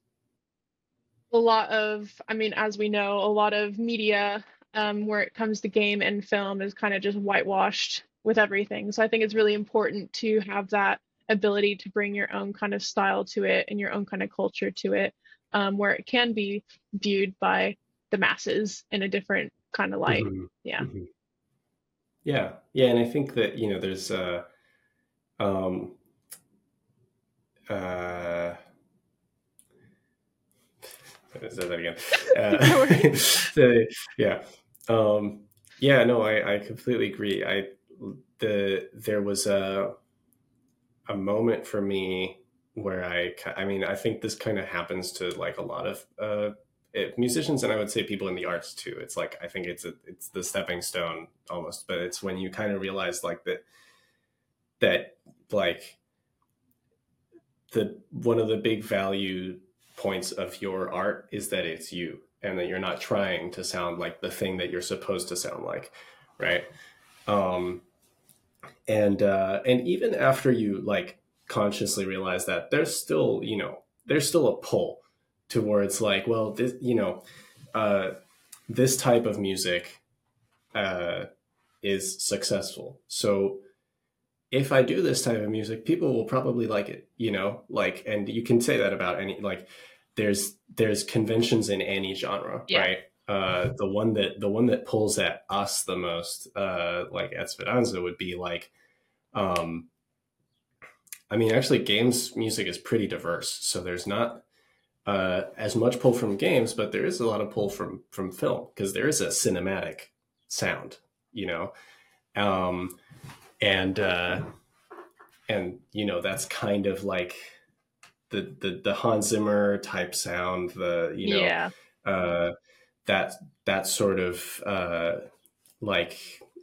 S1: a lot of, I mean, as we know, a lot of media, um, where it comes to game and film, is kind of just whitewashed with everything. So I think it's really important to have that ability to bring your own kind of style to it and your own kind of culture to it, um, where it can be viewed by the masses in a different kind of light.
S2: hmm
S1: Yeah.
S2: hmm Yeah. Yeah. And I think that, you know, there's, uh, um, uh, I say that again.
S1: No
S2: Uh,
S1: worries.
S2: so, yeah. Um, yeah, no, I, I completely agree. I, the, there was a, a moment for me where I, I mean, I think this kind of happens to like a lot of uh, it, musicians, and I would say people in the arts too. It's like I think it's a, it's the stepping stone almost, but it's when you kind of realize like that that like the one of the big value points of your art is that it's you, and that you're not trying to sound like the thing that you're supposed to sound like, right? Um, and uh, and even after you like consciously realize that, there's still, you know, there's still a pull towards like, well, this, you know, uh, this type of music uh, is successful, so if I do this type of music, people will probably like it, you know, like, and you can say that about any, like, there's, there's conventions in any genre,
S1: Yeah.
S2: right? Uh, the one that, the one that pulls at us the most, uh, like at Speranza would be like, um, I mean, actually games music is pretty diverse. So there's not, uh, as much pull from games, but there is a lot of pull from, from film, because there is a cinematic sound you know, um, and uh, and you know that's kind of like the the the Hans Zimmer type sound, the you know
S1: Yeah.
S2: uh, that that sort of uh, like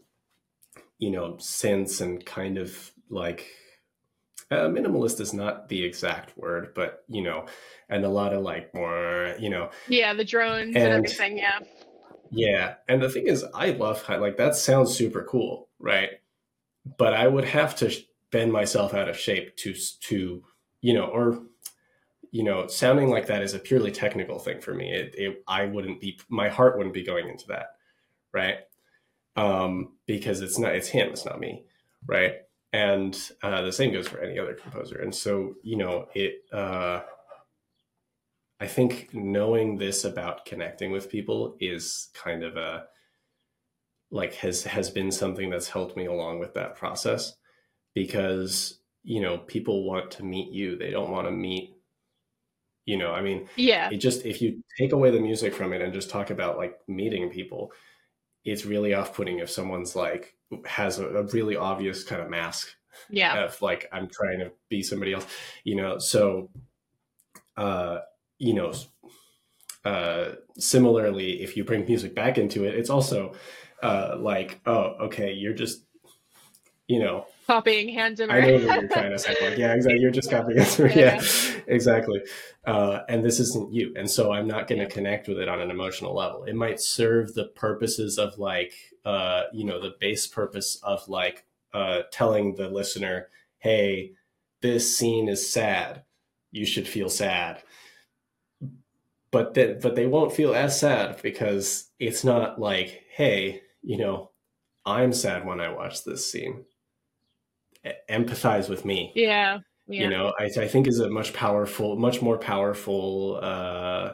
S2: you know sense and kind of like uh, minimalist is not the exact word, but you know, and a lot of like more, you know,
S1: Yeah, the drones and
S2: and
S1: everything. Yeah.
S2: yeah, and the thing is, I love how like that sounds super cool, right? But I would have to bend myself out of shape to to you know, or you know, sounding like that is a purely technical thing for me. It, it I wouldn't be, my heart wouldn't be going into that, right? Um, because it's not, it's him, it's not me, right? And uh, the same goes for any other composer. And so, you know, it. Uh, I think knowing this about connecting with people is kind of a like has has been something that's helped me along with that process because you know people want to meet you, they don't want to meet you know I mean
S1: Yeah.
S2: it just if you take away the music from it and just talk about like meeting people, it's really off-putting if someone's like has a, a really obvious kind of mask
S1: Yeah.
S2: of like I'm trying to be somebody else, you know so uh you know uh similarly if you bring music back into it, it's also uh like, oh okay, you're just you know
S1: Copying Hans
S2: I
S1: Zimmer.
S2: know that you're trying to say like, yeah, exactly. You're just copying it through. Yeah,
S1: Yeah.
S2: exactly. Uh, and this isn't you. And so I'm not going to
S1: Yeah.
S2: connect with it on an emotional level. It might serve the purposes of like, uh, you know, the base purpose of like uh, telling the listener, hey, this scene is sad. You should feel sad. But that, but they won't feel as sad because it's not like, hey, you know, I'm sad when I watch this scene. E- empathize with me,
S1: Yeah.
S2: you
S1: Yeah.
S2: know I, I think is a much powerful much more powerful uh,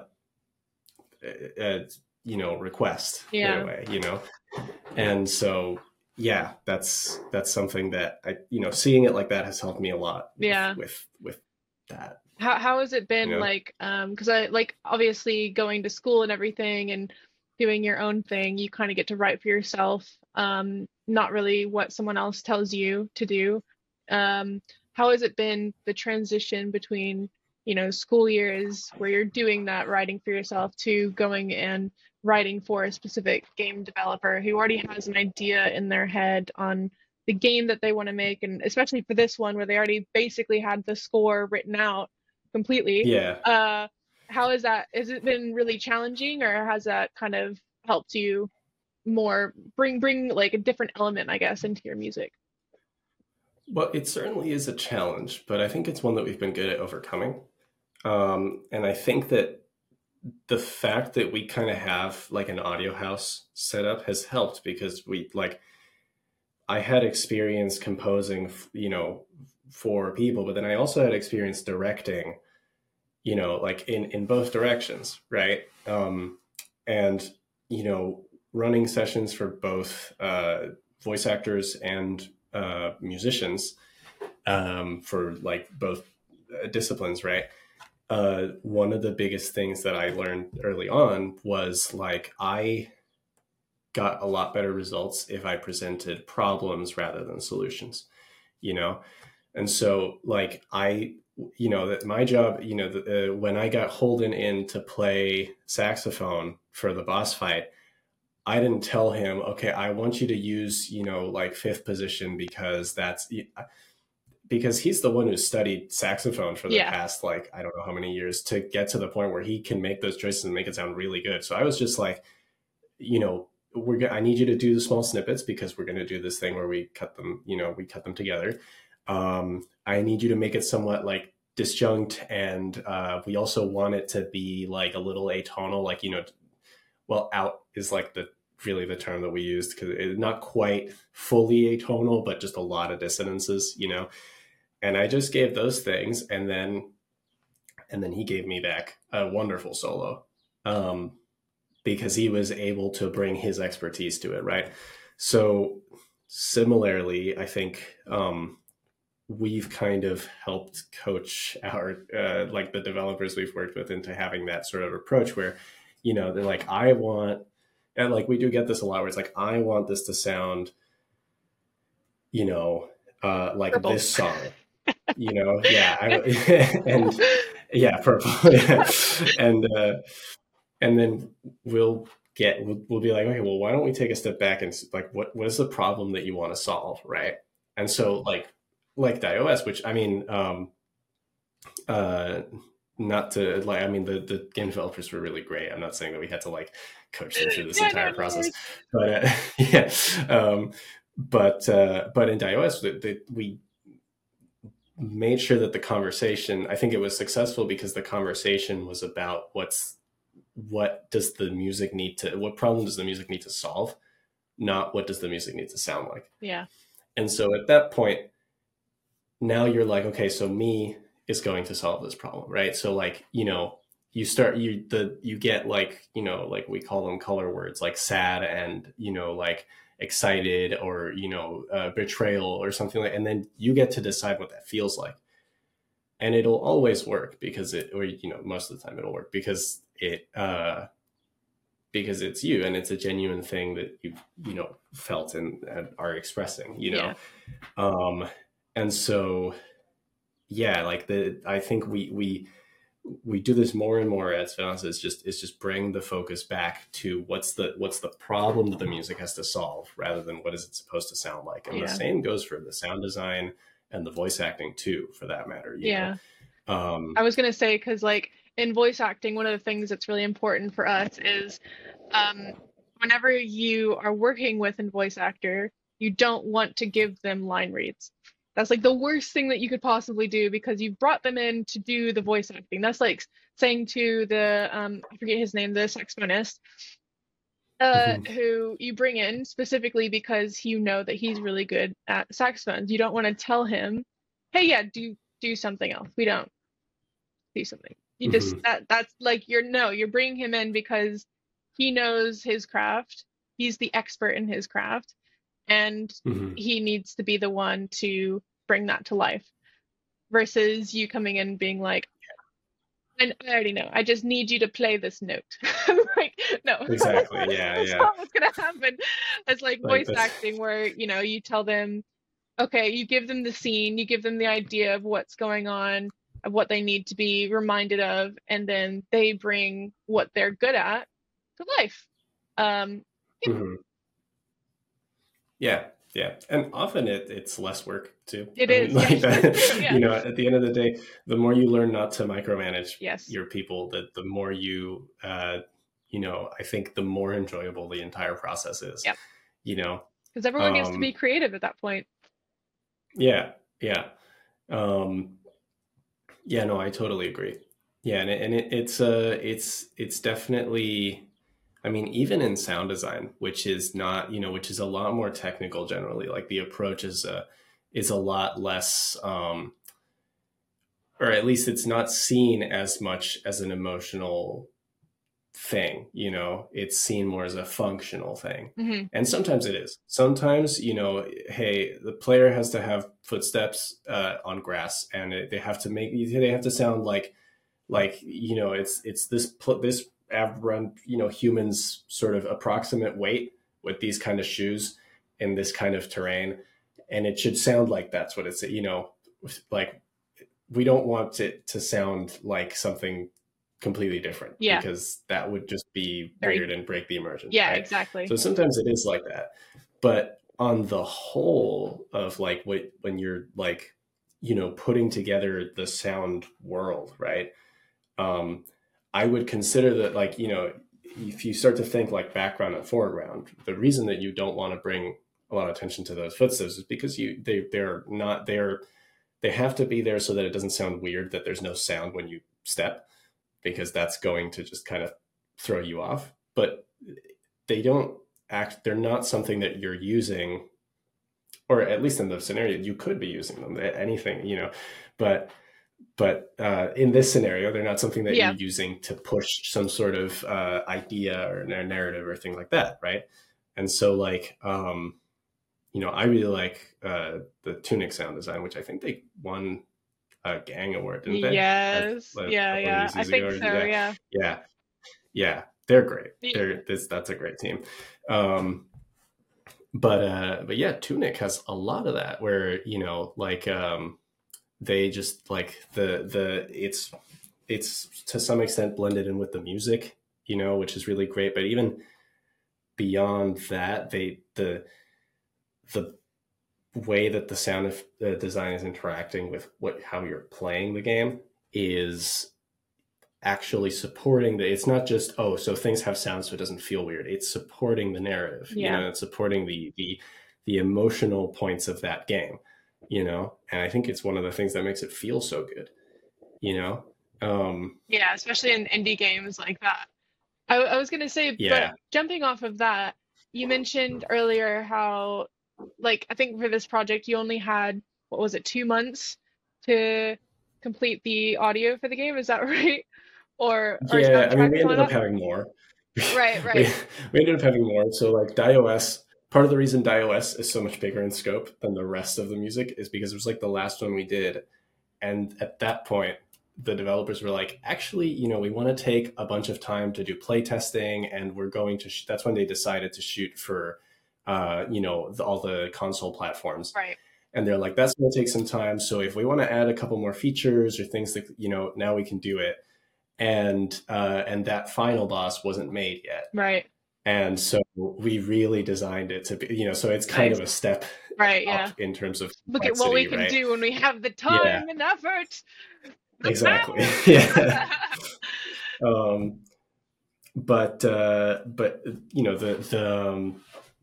S2: uh you know request in a
S1: Yeah.
S2: way, you know and so yeah, that's that's something that I you know seeing it like that has helped me a lot with
S1: Yeah.
S2: with with that,
S1: How how has it
S2: you
S1: been
S2: know
S1: like um because I like obviously going to school and everything and doing your own thing, you kind of get to write for yourself, um not really what someone else tells you to do. Um how has it been the transition between, you know, school years where you're doing that writing for yourself to going and writing for a specific game developer who already has an idea in their head on the game that they want to make, and especially for this one where they already basically had the score written out completely.
S2: yeah.
S1: Uh, how is that? Has it been really challenging, or has that kind of helped you more bring bring like a different element, I guess, into your music?
S2: Well, it certainly is a challenge, but I think it's one that we've been good at overcoming. Um and I think that the fact that we kind of have like an audio house set up has helped because we like I had experience composing, you know, for people, but then I also had experience directing, you know, like in in both directions, right? Um, and you know, running sessions for both uh, voice actors and uh, musicians, um, for like both uh, disciplines, right? Uh, one of the biggest things that I learned early on was like I got a lot better results if I presented problems rather than solutions, you know? And so, like, I, you know, that my job, you know, the, uh, when I got Holden in to play saxophone for the boss fight, I didn't tell him, okay, I want you to use, you know, like fifth position because that's, because he's the one who studied saxophone for the
S1: Yeah,
S2: past, like, I don't know how many years to get to the point where he can make those choices and make it sound really good. So I was just like, you know, we're go- I need you to do the small snippets because we're going to do this thing where we cut them, you know, we cut them together. Um, I need you to make it somewhat like disjunct, and uh, we also want it to be like a little atonal, like you know, well, out is like the really the term that we used because it's not quite fully atonal, but just a lot of dissonances, you know. And I just gave those things, and then and then he gave me back a wonderful solo. Um, because he was able to bring his expertise to it, right? So similarly, I think um, we've kind of helped coach our uh, like the developers we've worked with into having that sort of approach where, you know, they're like, I want and like we do get this a lot where it's like, I want this to sound, you know, uh, like
S1: Purple.
S2: this song, you know, yeah, I, and yeah, purple, yeah. and uh, and then we'll get we'll, we'll be like, okay, well, why don't we take a step back and like, what what is the problem that you want to solve, right? And so like like iOS, which I mean, um, uh, not to like, I mean, the the game developers were really great. I'm not saying that we had to like coach them through this
S1: Yeah,
S2: entire
S1: no
S2: process,
S1: worries.
S2: but uh, yeah, um, but uh, but in iOS, the, the, we made sure that the conversation, I think it was successful because the conversation was about what's what does the music need to, what problem does the music need to solve, not what does the music need to sound like.
S1: Yeah.
S2: And so at that point, now you're like, okay, so me is going to solve this problem, right? So like, you know, you start, you, the, you get like, you know, like we call them color words, like sad and, you know, like excited or, you know, uh, betrayal or something like, and then you get to decide what that feels like. And it'll always work because it, or, you know, most of the time it'll work because it, uh, because it's you and it's a genuine thing that you've, you know, felt and, and are expressing, you know? Yeah. Um, and so, yeah, like the, I think we, we, we do this more and more at Svenasa. It's just, it's just bring the focus back to what's the, what's the problem that the music has to solve rather than what is it supposed to sound like. And yeah. the same goes for the sound design and the voice acting too, for that matter. You
S1: yeah.
S2: know? Um,
S1: I was going to say, cause like in voice acting, one of the things that's really important for us is, um, whenever you are working with a voice actor, you don't want to give them line reads. That's like the worst thing that you could possibly do because you've brought them in to do the voice acting. That's like saying to the, um, I forget his name, the saxophonist, uh, mm-hmm. who you bring in specifically because you know that he's really good at saxophones. You don't want to tell him, hey, yeah, do do something else. We don't do something. You mm-hmm. just, that that's like, you're, no, you're bringing him in because he knows his craft. He's the expert in his craft. And mm-hmm. he needs to be the one to bring that to life versus you coming in being like, and I already know, I just need you to play this note. Like, no.
S2: Exactly. Yeah.
S1: That's
S2: yeah.
S1: not what's going to happen. It's like, like voice
S2: this.
S1: acting where, you know, you tell them, okay, you give them the scene, you give them the idea of what's going on, of what they need to be reminded of, and then they bring what they're good at to life. Um, yeah.
S2: Mm-hmm. Yeah, yeah, and often it, it's less work too.
S1: It
S2: I
S1: is,
S2: mean, like
S1: yes.
S2: that,
S1: Yeah.
S2: You know, at the end of the day, the more you learn not to micromanage
S1: yes.
S2: your people, the the more you, uh, you know, I think the more enjoyable the entire process is.
S1: Yep.
S2: You know,
S1: because everyone
S2: um,
S1: gets to be creative at that point.
S2: Yeah, yeah, um, yeah. No, I totally agree. Yeah, and it, and it, it's uh, it's it's definitely. I mean, even in sound design, which is not, you know, which is a lot more technical generally, like the approach is a, is a lot less, um, or at least it's not seen as much as an emotional thing, you know, it's seen more as a functional thing.
S1: Mm-hmm.
S2: And sometimes it is. Sometimes, you know, hey, the player has to have footsteps uh, on grass and it, they have to make, they have to sound like, like, you know, it's, it's this, this, around, you know, humans sort of approximate weight with these kind of shoes in this kind of terrain. And it should sound like that's what it's, you know, like we don't want it to sound like something completely different
S1: yeah.
S2: because that would just be
S1: Very,
S2: weird and break the immersion.
S1: Yeah,
S2: right?
S1: exactly.
S2: So sometimes it is like that, but on the whole of like what, when you're like, you know, putting together the sound world, right? Um, I would consider that, like, you know, if you start to think like background and foreground, the reason that you don't want to bring a lot of attention to those footsteps is because you they they're not there. They have to be there so that it doesn't sound weird that there's no sound when you step, because that's going to just kind of throw you off. But they don't act. They're not something that you're using, or at least in the scenario you could be using them. Anything, you know, but. But uh, in this scenario, they're not something that yeah. you're using to push some sort of uh, idea or narrative or thing like that, right? And so, like, um, you know, I really like uh, the Tunic sound design, which I think they won a Gang Award, didn't they?
S1: Yes,
S2: I,
S1: yeah, yeah, I think
S2: ago.
S1: so, yeah.
S2: yeah. Yeah, yeah. they're great.
S1: Yeah.
S2: They're this that's a great team. Um, but uh, but yeah, Tunic has a lot of that where, you know, like um, they just like the the it's it's to some extent blended in with the music, you know, which is really great. But even beyond that, they the the way that the sound of the design is interacting with what how you're playing the game is actually supporting the it's not just, oh, so things have sound so it doesn't feel weird. It's supporting the narrative, you
S1: Yeah.
S2: know, it's supporting the the the emotional points of that game, you know. And I think it's one of the things that makes it feel so good, you know. um
S1: Yeah, especially in indie games like that. I, I was gonna say, but
S2: yeah
S1: jumping off of that, you mentioned earlier how, like, I think for this project you only had, what was it, two months to complete the audio for the game. Is that right? Or or
S2: yeah I mean,
S1: soundtrack
S2: we
S1: and all
S2: ended up
S1: that?
S2: having more.
S1: Right,
S2: we
S1: right,
S2: we ended up having more. So like DieOS, part of the reason DieOS is so much bigger in scope than the rest of the music is because it was like the last one we did. And at that point, the developers were like, actually, you know, we want to take a bunch of time to do play testing, and we're going to. Sh-. That's when they decided to shoot for, uh, you know, the, all the console platforms.
S1: right,
S2: And they're like, that's going to take some time. So if we want to add a couple more features or things that, you know, now we can do it. And uh, and that final boss wasn't made yet.
S1: right.
S2: And so we really designed it to be, you know, so it's kind
S1: Nice.
S2: of a step
S1: Right,
S2: up
S1: yeah.
S2: in terms of
S1: Look at what we
S2: complexity,
S1: can
S2: right?
S1: do when we have the
S2: Yeah,
S1: time and effort, the
S2: exactly.
S1: power.
S2: Yeah. Um, but uh, but you know the the um,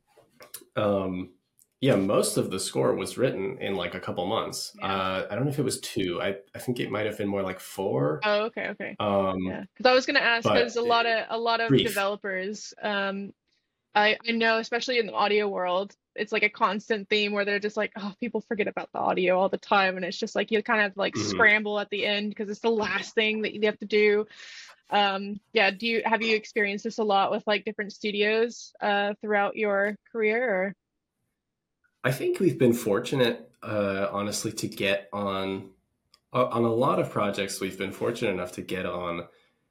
S2: um, yeah, most of the score was written in like a couple months.
S1: Yeah.
S2: Uh, I don't know if it was two. I I think it might have been more like four.
S1: Oh, okay, okay.
S2: Um,
S1: Yeah, because I was gonna ask,
S2: but
S1: because a lot of a lot of
S2: brief.
S1: developers, um, I I know, especially in the audio world, it's like a constant theme where they're just like, oh, people forget about the audio all the time, and it's just like you kind of like
S2: Mhm.
S1: scramble at the end because it's the last thing that you have to do. Um, yeah, do you have you experienced this a lot with like different studios uh throughout your career, or?
S2: I think we've been fortunate, uh, honestly, to get on uh, on a lot of projects. We've been fortunate enough to get on.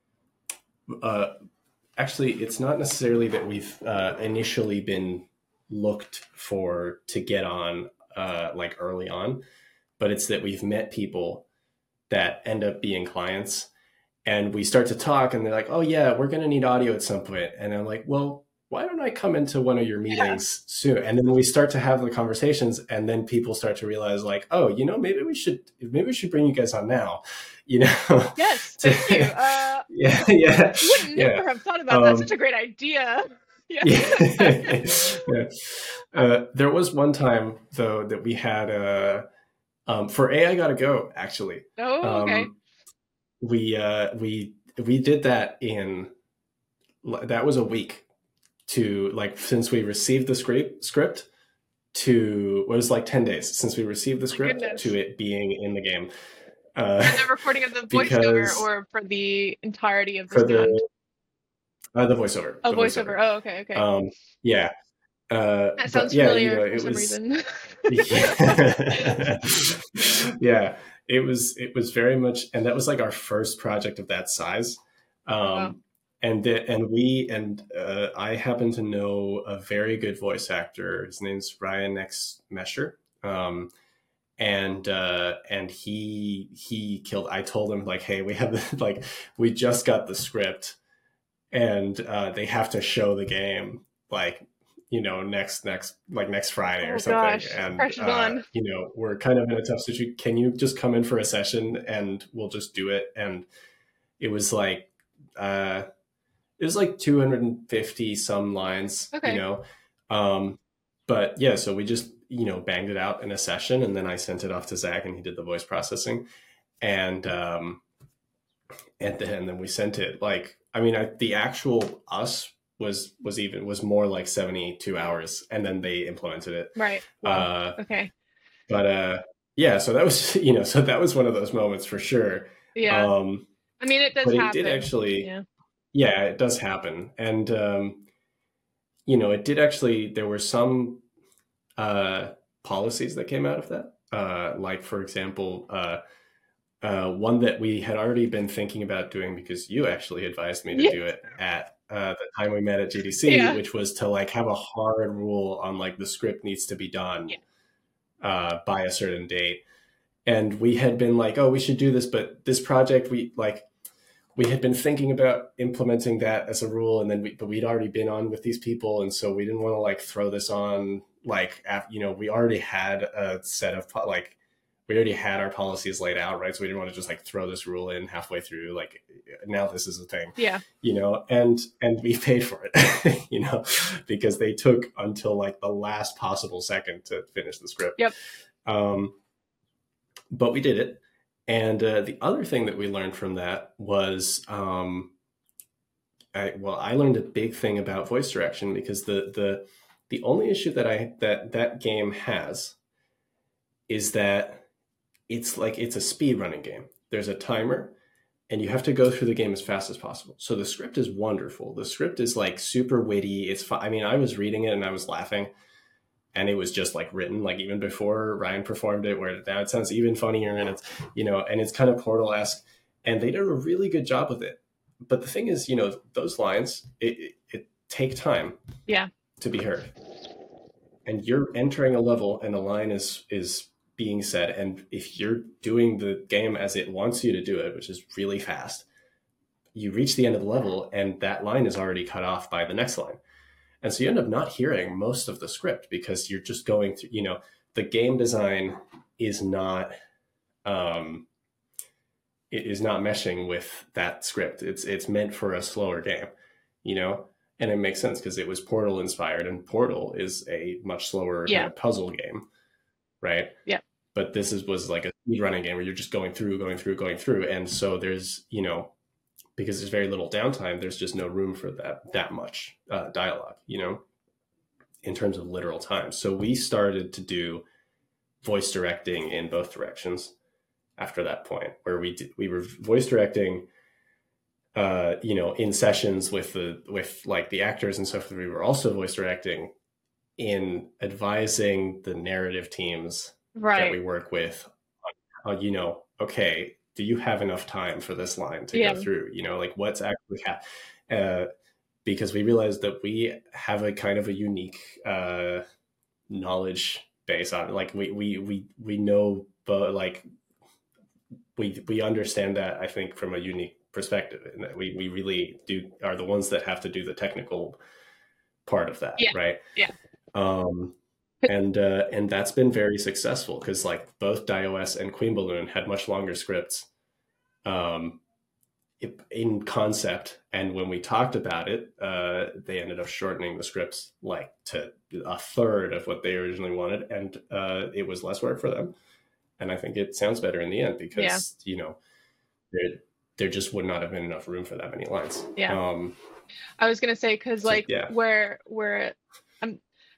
S2: Uh, actually, it's not necessarily that we've uh, initially been looked for to get on uh, like early on, but it's that we've met people that end up being clients, and we start to talk, and they're like, "Oh yeah, we're going to need audio at some point," and I'm like, "Well, why don't I come into one of your
S1: Yeah.
S2: meetings soon?" And then we start to have the conversations, and then people start to realize, like, "Oh, you know, maybe we should, maybe we should bring you guys on now," you know?
S1: Yes,
S2: to,
S1: thank you. Uh,
S2: yeah, yeah,
S1: would
S2: yeah,
S1: never have thought about that. Such
S2: um,
S1: a great idea. Yeah.
S2: yeah. yeah. Uh, there was one time though that we had uh, um, for A I Gotta Go. Actually,
S1: Oh, okay.
S2: um, we uh, we we did that in that was a week to like since we received the script script to what was like ten days since we received the
S1: My
S2: script
S1: goodness.
S2: to it being in the game, uh,
S1: For the recording of the voiceover
S2: because
S1: or for the entirety of the
S2: for the
S1: sound?
S2: uh, the voiceover
S1: Oh,
S2: the
S1: voiceover.
S2: voiceover
S1: Oh, okay, okay.
S2: um, yeah uh,
S1: That
S2: but
S1: sounds
S2: yeah, you
S1: familiar
S2: know,
S1: for
S2: it
S1: some
S2: was
S1: reason.
S2: yeah. yeah, it was it was very much, and that was like our first project of that size.
S1: Oh, wow.
S2: um, and the, and we and uh, I happen to know a very good voice actor. His name's Ryan X Mesher. Um, and uh, and he he killed. I told him like, hey, we have the, like we just got the script, and uh, they have to show the game like, you know, next next like next Friday or
S1: Oh
S2: something.
S1: gosh.
S2: And
S1: Pressure's
S2: uh,
S1: on.
S2: you know, we're kind of in a tough situation. Can you just come in for a session and we'll just do it? And it was like uh, it was like two hundred fifty some lines, you
S1: Okay.
S2: know. Um, but yeah, so we just, you know, banged it out in a session, and then I sent it off to Zach, and he did the voice processing, and um, and then, and then we sent it. Like, I mean, I, the actual us was was even was more like seventy-two hours, and then they implemented it.
S1: Right. Wow.
S2: Uh,
S1: Okay.
S2: but uh, yeah, so that was you know, so that was one of those moments for sure.
S1: Yeah.
S2: Um,
S1: I mean, it does
S2: but it did
S1: happen.
S2: actually,
S1: Yeah.
S2: yeah, it does happen, and um, you know, it did actually. There were some uh, policies that came out of that, uh, like for example. Uh, uh, one that we had already been thinking about doing because you actually advised me to
S1: Yeah.
S2: do it at uh, the time we met at G D C,
S1: Yeah.
S2: which was to like have a hard rule on like the script needs to be done
S1: Yeah.
S2: uh, by a certain date. And we had been like, oh, we should do this, but this project, we like, we had been thinking about implementing that as a rule, and then we, but we'd already been on with these people, and so we didn't want to like throw this on like, after, you know, we already had a set of like, we already had our policies laid out, right? So we didn't want to just like throw this rule in halfway through, like now this is a thing,
S1: Yeah.
S2: you know, and and we paid for it, you know, because they took until like the last possible second to finish the script.
S1: Yep.
S2: Um, but we did it. And uh, the other thing that we learned from that was, um, I, well, I learned a big thing about voice direction, because the the the only issue that I that that game has is that it's like it's a speed running game. There's a timer, and you have to go through the game as fast as possible. So the script is wonderful. The script is like super witty. It's fun. I mean, I was reading it and I was laughing. And it was just like written, like even before Ryan performed it, where now it sounds even funnier, and it's, you know, and it's kind of Portal-esque, and they did a really good job with it. But the thing is, you know, those lines, it, it, it take time
S1: Yeah.
S2: to be heard. And you're entering a level and a line is, is being said. And if you're doing the game as it wants you to do it, which is really fast, you reach the end of the level and that line is already cut off by the next line. And so you end up not hearing most of the script because you're just going through, you know, the game design is not, um, it is not meshing with that script. It's, it's meant for a slower game, you know, and it makes sense because it was Portal inspired, and Portal is a much slower
S1: Yeah.
S2: kind of puzzle game. Right.
S1: Yeah.
S2: But this is, was like a speed running game where you're just going through, going through, going through. And so there's, you know, because there's very little downtime, there's just no room for that, that much uh, dialogue, you know, in terms of literal time. So we started to do voice directing in both directions after that point, where we did, we were voice directing, uh, you know, in sessions with the, with like the actors and stuff. We were also voice directing in advising the narrative teams
S1: Right.
S2: that we work with, uh, you know, okay, do you have enough time for this line to
S1: Yeah.
S2: go through? You know, like what's actually happening? Uh, because we realized that we have a kind of a unique uh, knowledge base on it. Like we, we, we, we know, but like we, we understand that, I think, from a unique perspective, and that we, we really do are the ones that have to do the technical part of that.
S1: Yeah.
S2: Right.
S1: Yeah.
S2: Um, and uh, and that's been very successful because like both DiOS and Queen Balloon had much longer scripts um, in concept, and when we talked about it, uh, they ended up shortening the scripts like to a third of what they originally wanted, and uh, it was less work for them. And I think it sounds better in the end because
S1: Yeah.
S2: you know there there just would not have been enough room for that many lines.
S1: Yeah.
S2: Um,
S1: I was gonna say because
S2: so,
S1: like
S2: yeah.
S1: where where I'm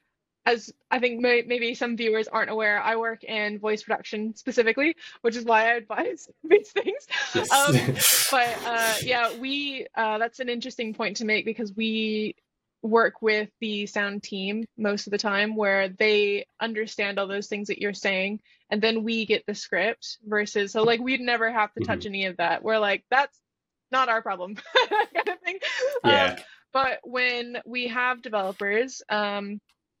S1: as I think may, maybe some viewers aren't aware, I work in voice production specifically, which is why I advise these things.
S2: Yes.
S1: Um, but uh, yeah, we uh, that's an interesting point to make because we work with the sound team most of the time, where they understand all those things that you're saying, and then we get the script. Versus, so like we'd never have to touch
S2: Mhm.
S1: any of that. We're like, that's not our problem, kind of thing.
S2: Yeah.
S1: Um, but when we have developers, um,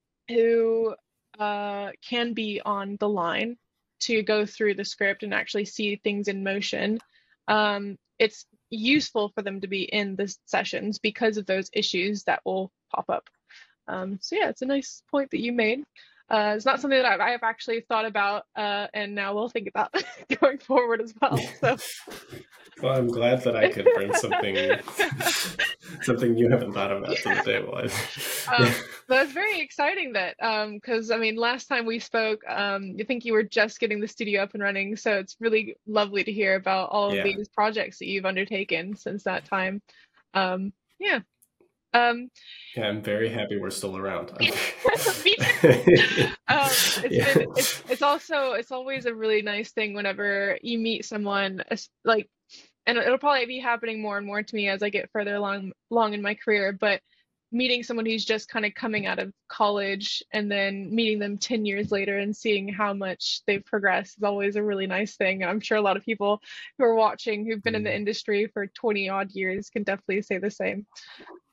S1: who uh, can be on the line to go through the script and actually see things in motion, um, it's useful for them to be in the sessions because of those issues that will pop up. Um, so yeah, it's a nice point that you made. Uh, it's not something that I've, I've actually thought about, uh, and now we'll think about going forward as well. So.
S2: Well, I'm glad that I could bring something something you haven't thought about to the table.
S1: um, but it's very exciting that because um, I mean, last time we spoke, um, I think you were just getting the studio up and running. So it's really lovely to hear about all of
S2: Yeah.
S1: these projects that you've undertaken since that time. Um, yeah. Um,
S2: Yeah, I'm very happy we're still around.
S1: Me too. um, it's,
S2: Yeah.
S1: been, it's it's also it's always a really nice thing whenever you meet someone as- like, and it'll probably be happening more and more to me as I get further along along in my career. But meeting someone who's just kind of coming out of college and then meeting them ten years later and seeing how much they've progressed is always a really nice thing. And I'm sure a lot of people who are watching who've been in the industry for twenty odd years can definitely say the same.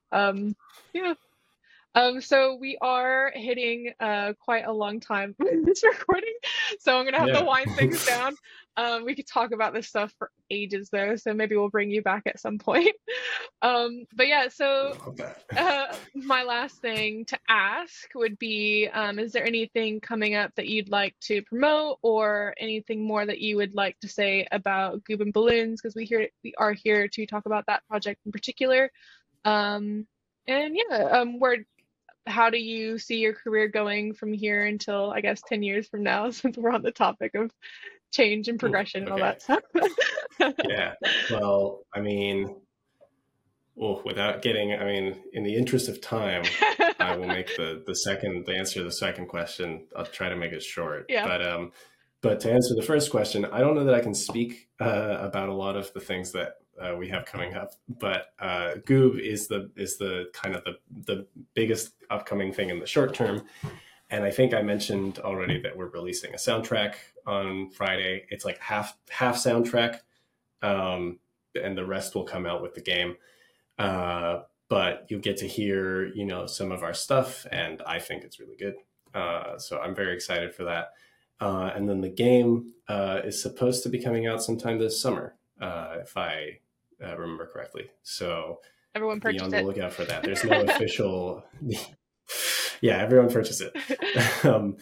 S1: Um, yeah. Um, so we are hitting uh quite a long time in this recording, so I'm gonna have to
S2: Yeah.
S1: wind things down. Um, we could talk about this stuff for ages though, so maybe we'll bring you back at some point. Um, but yeah, so
S2: Love that.
S1: uh, my last thing to ask would be, um, is there anything coming up that you'd like to promote, or anything more that you would like to say about Goob and Balloons? Because we here we are here to talk about that project in particular. Um, and yeah, um, where how do you see your career going from here until, I guess, ten years from now, since we're on the topic of change and
S2: Ooh,
S1: progression and all
S2: okay.
S1: that stuff?
S2: Yeah. Well, I mean, well, without getting, I mean, in the interest of time, I will make the the second the answer to the second question. I'll try to make it short.
S1: Yeah,
S2: But um, but to answer the first question, I don't know that I can speak uh, about a lot of the things that uh, we have coming up. But uh, Goob is the is the kind of the the biggest upcoming thing in the short term. And I think I mentioned already that we're releasing a soundtrack on Friday. It's like half half soundtrack, um, and the rest will come out with the game. Uh, but you'll get to hear, you know, some of our stuff, and I think it's really good. Uh, so I'm very excited for that. Uh, and then the game uh, is supposed to be coming out sometime this summer, uh, if I uh, remember correctly. So
S1: everyone
S2: be on
S1: purchased
S2: the
S1: it.
S2: lookout for that. There's no official. Yeah, everyone purchased it. um,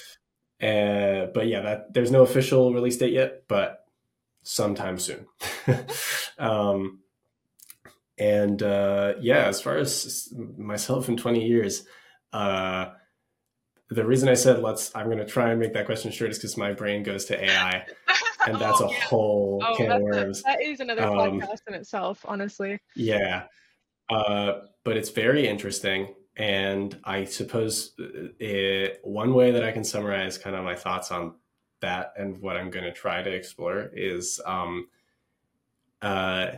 S2: uh, but yeah, that there's no official release date yet, but sometime soon. um, and uh, yeah, as far as myself in twenty years, uh, the reason I said let's, I'm going to try and make that question short is because my brain goes to A I, and that's
S1: Oh
S2: a
S1: yeah.
S2: whole
S1: Oh,
S2: can of
S1: that's a
S2: worms.
S1: that is another
S2: Um,
S1: podcast in itself, honestly.
S2: yeah, uh, but it's very interesting. And I suppose it, one way that I can summarize kind of my thoughts on that and what I'm going to try to explore is um, uh,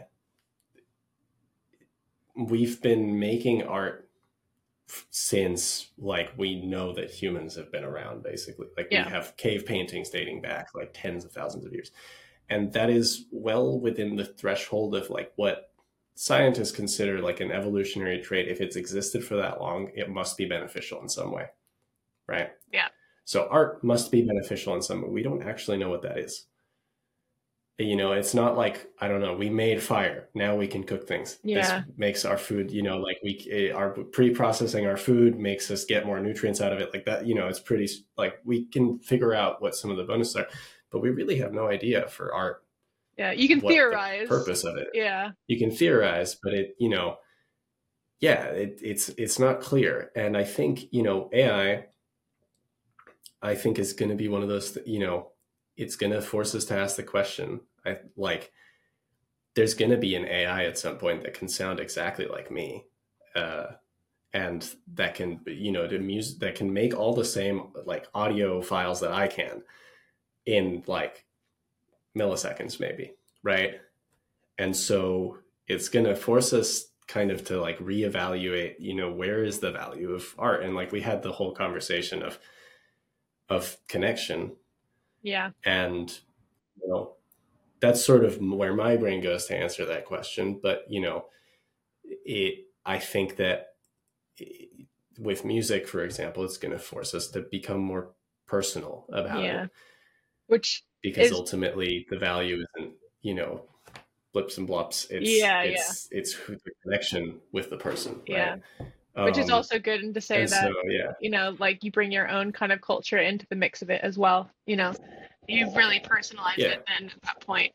S2: we've been making art since like we know that humans have been around, basically. Like we
S1: Yeah.
S2: have cave paintings dating back like tens of thousands of years. And that is well within the threshold of like what scientists consider like an evolutionary trait. If it's existed for that long, it must be beneficial in some way, right?
S1: Yeah.
S2: So art must be beneficial in some way. We don't actually know what that is. You know, it's not like, I don't know, we made fire, now we can cook things. This
S1: Yeah.
S2: makes our food, you know, like we are pre-processing our food makes us get more nutrients out of it, like that. You know, it's pretty like we can figure out what some of the bonuses are, but we really have no idea for art
S1: Yeah. You can
S2: what the
S1: theorize.
S2: purpose of it.
S1: Yeah.
S2: You can theorize, but it, you know, yeah, it, it's it's not clear. And I think, you know, A I, I think is going to be one of those, you know, it's going to force us to ask the question. I like, there's going to be an A I at some point that can sound exactly like me, uh, and that can, you know, to music that can make all the same like audio files that I can in like milliseconds, maybe, right? And so it's going to force us kind of to like reevaluate, you know, where is the value of art? And like we had the whole conversation of of connection,
S1: Yeah.
S2: and you know that's sort of where my brain goes to answer that question. But you know, it I think that it, with music, for example, it's going to force us to become more personal about
S1: Yeah.
S2: it,
S1: Which
S2: because
S1: is
S2: ultimately the value isn't, you know, blips and blops. It's
S1: yeah, yeah,
S2: it's it's who- the connection with the person,
S1: yeah.
S2: right?
S1: Which is
S2: Um,
S1: also good and to say
S2: and so
S1: that,
S2: yeah,
S1: you know, like you bring your own kind of culture into the mix of it as well. You know, you've really personalized
S2: yeah,
S1: it then at that point.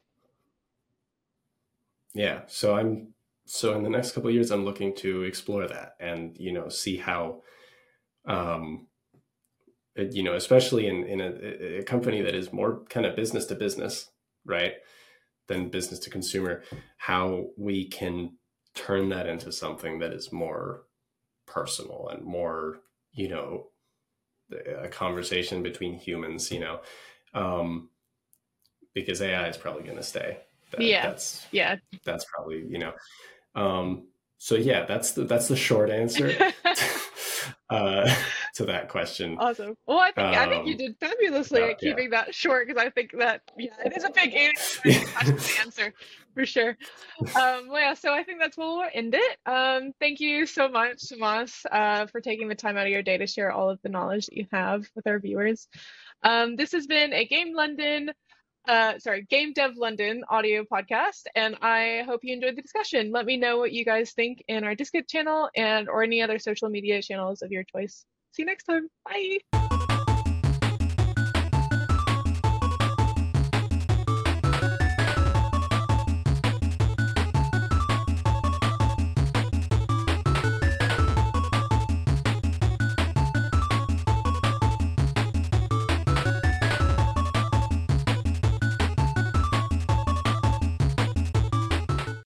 S2: yeah. So I'm so in the next couple of years, I'm looking to explore that and you know see how, um, it- you know, especially in in a, a company that is more kind of business to business, right, than business to consumer, how we can turn that into something that is more personal and more, you know, a conversation between humans, you know, um, because A I is probably going to stay. That,
S1: Yeah,
S2: that's
S1: yeah.
S2: that's probably, you know. Um, so yeah, that's the that's the short answer. uh, to that question.
S1: Awesome. Well, I think I think you
S2: Um,
S1: did fabulously
S2: uh,
S1: at
S2: yeah.
S1: keeping that short because I think that yeah, it is a big eighty question to answer for sure. Um, well, yeah, so I think that's where we'll end it. Um, thank you so much, Tomas, uh, for taking the time out of your day to share all of the knowledge that you have with our viewers. Um, this has been a Game London, uh, sorry, Game Dev London audio podcast, and I hope you enjoyed the discussion. Let me know what you guys think in our Discord channel and or any other social media channels of your choice. See you next time. Bye.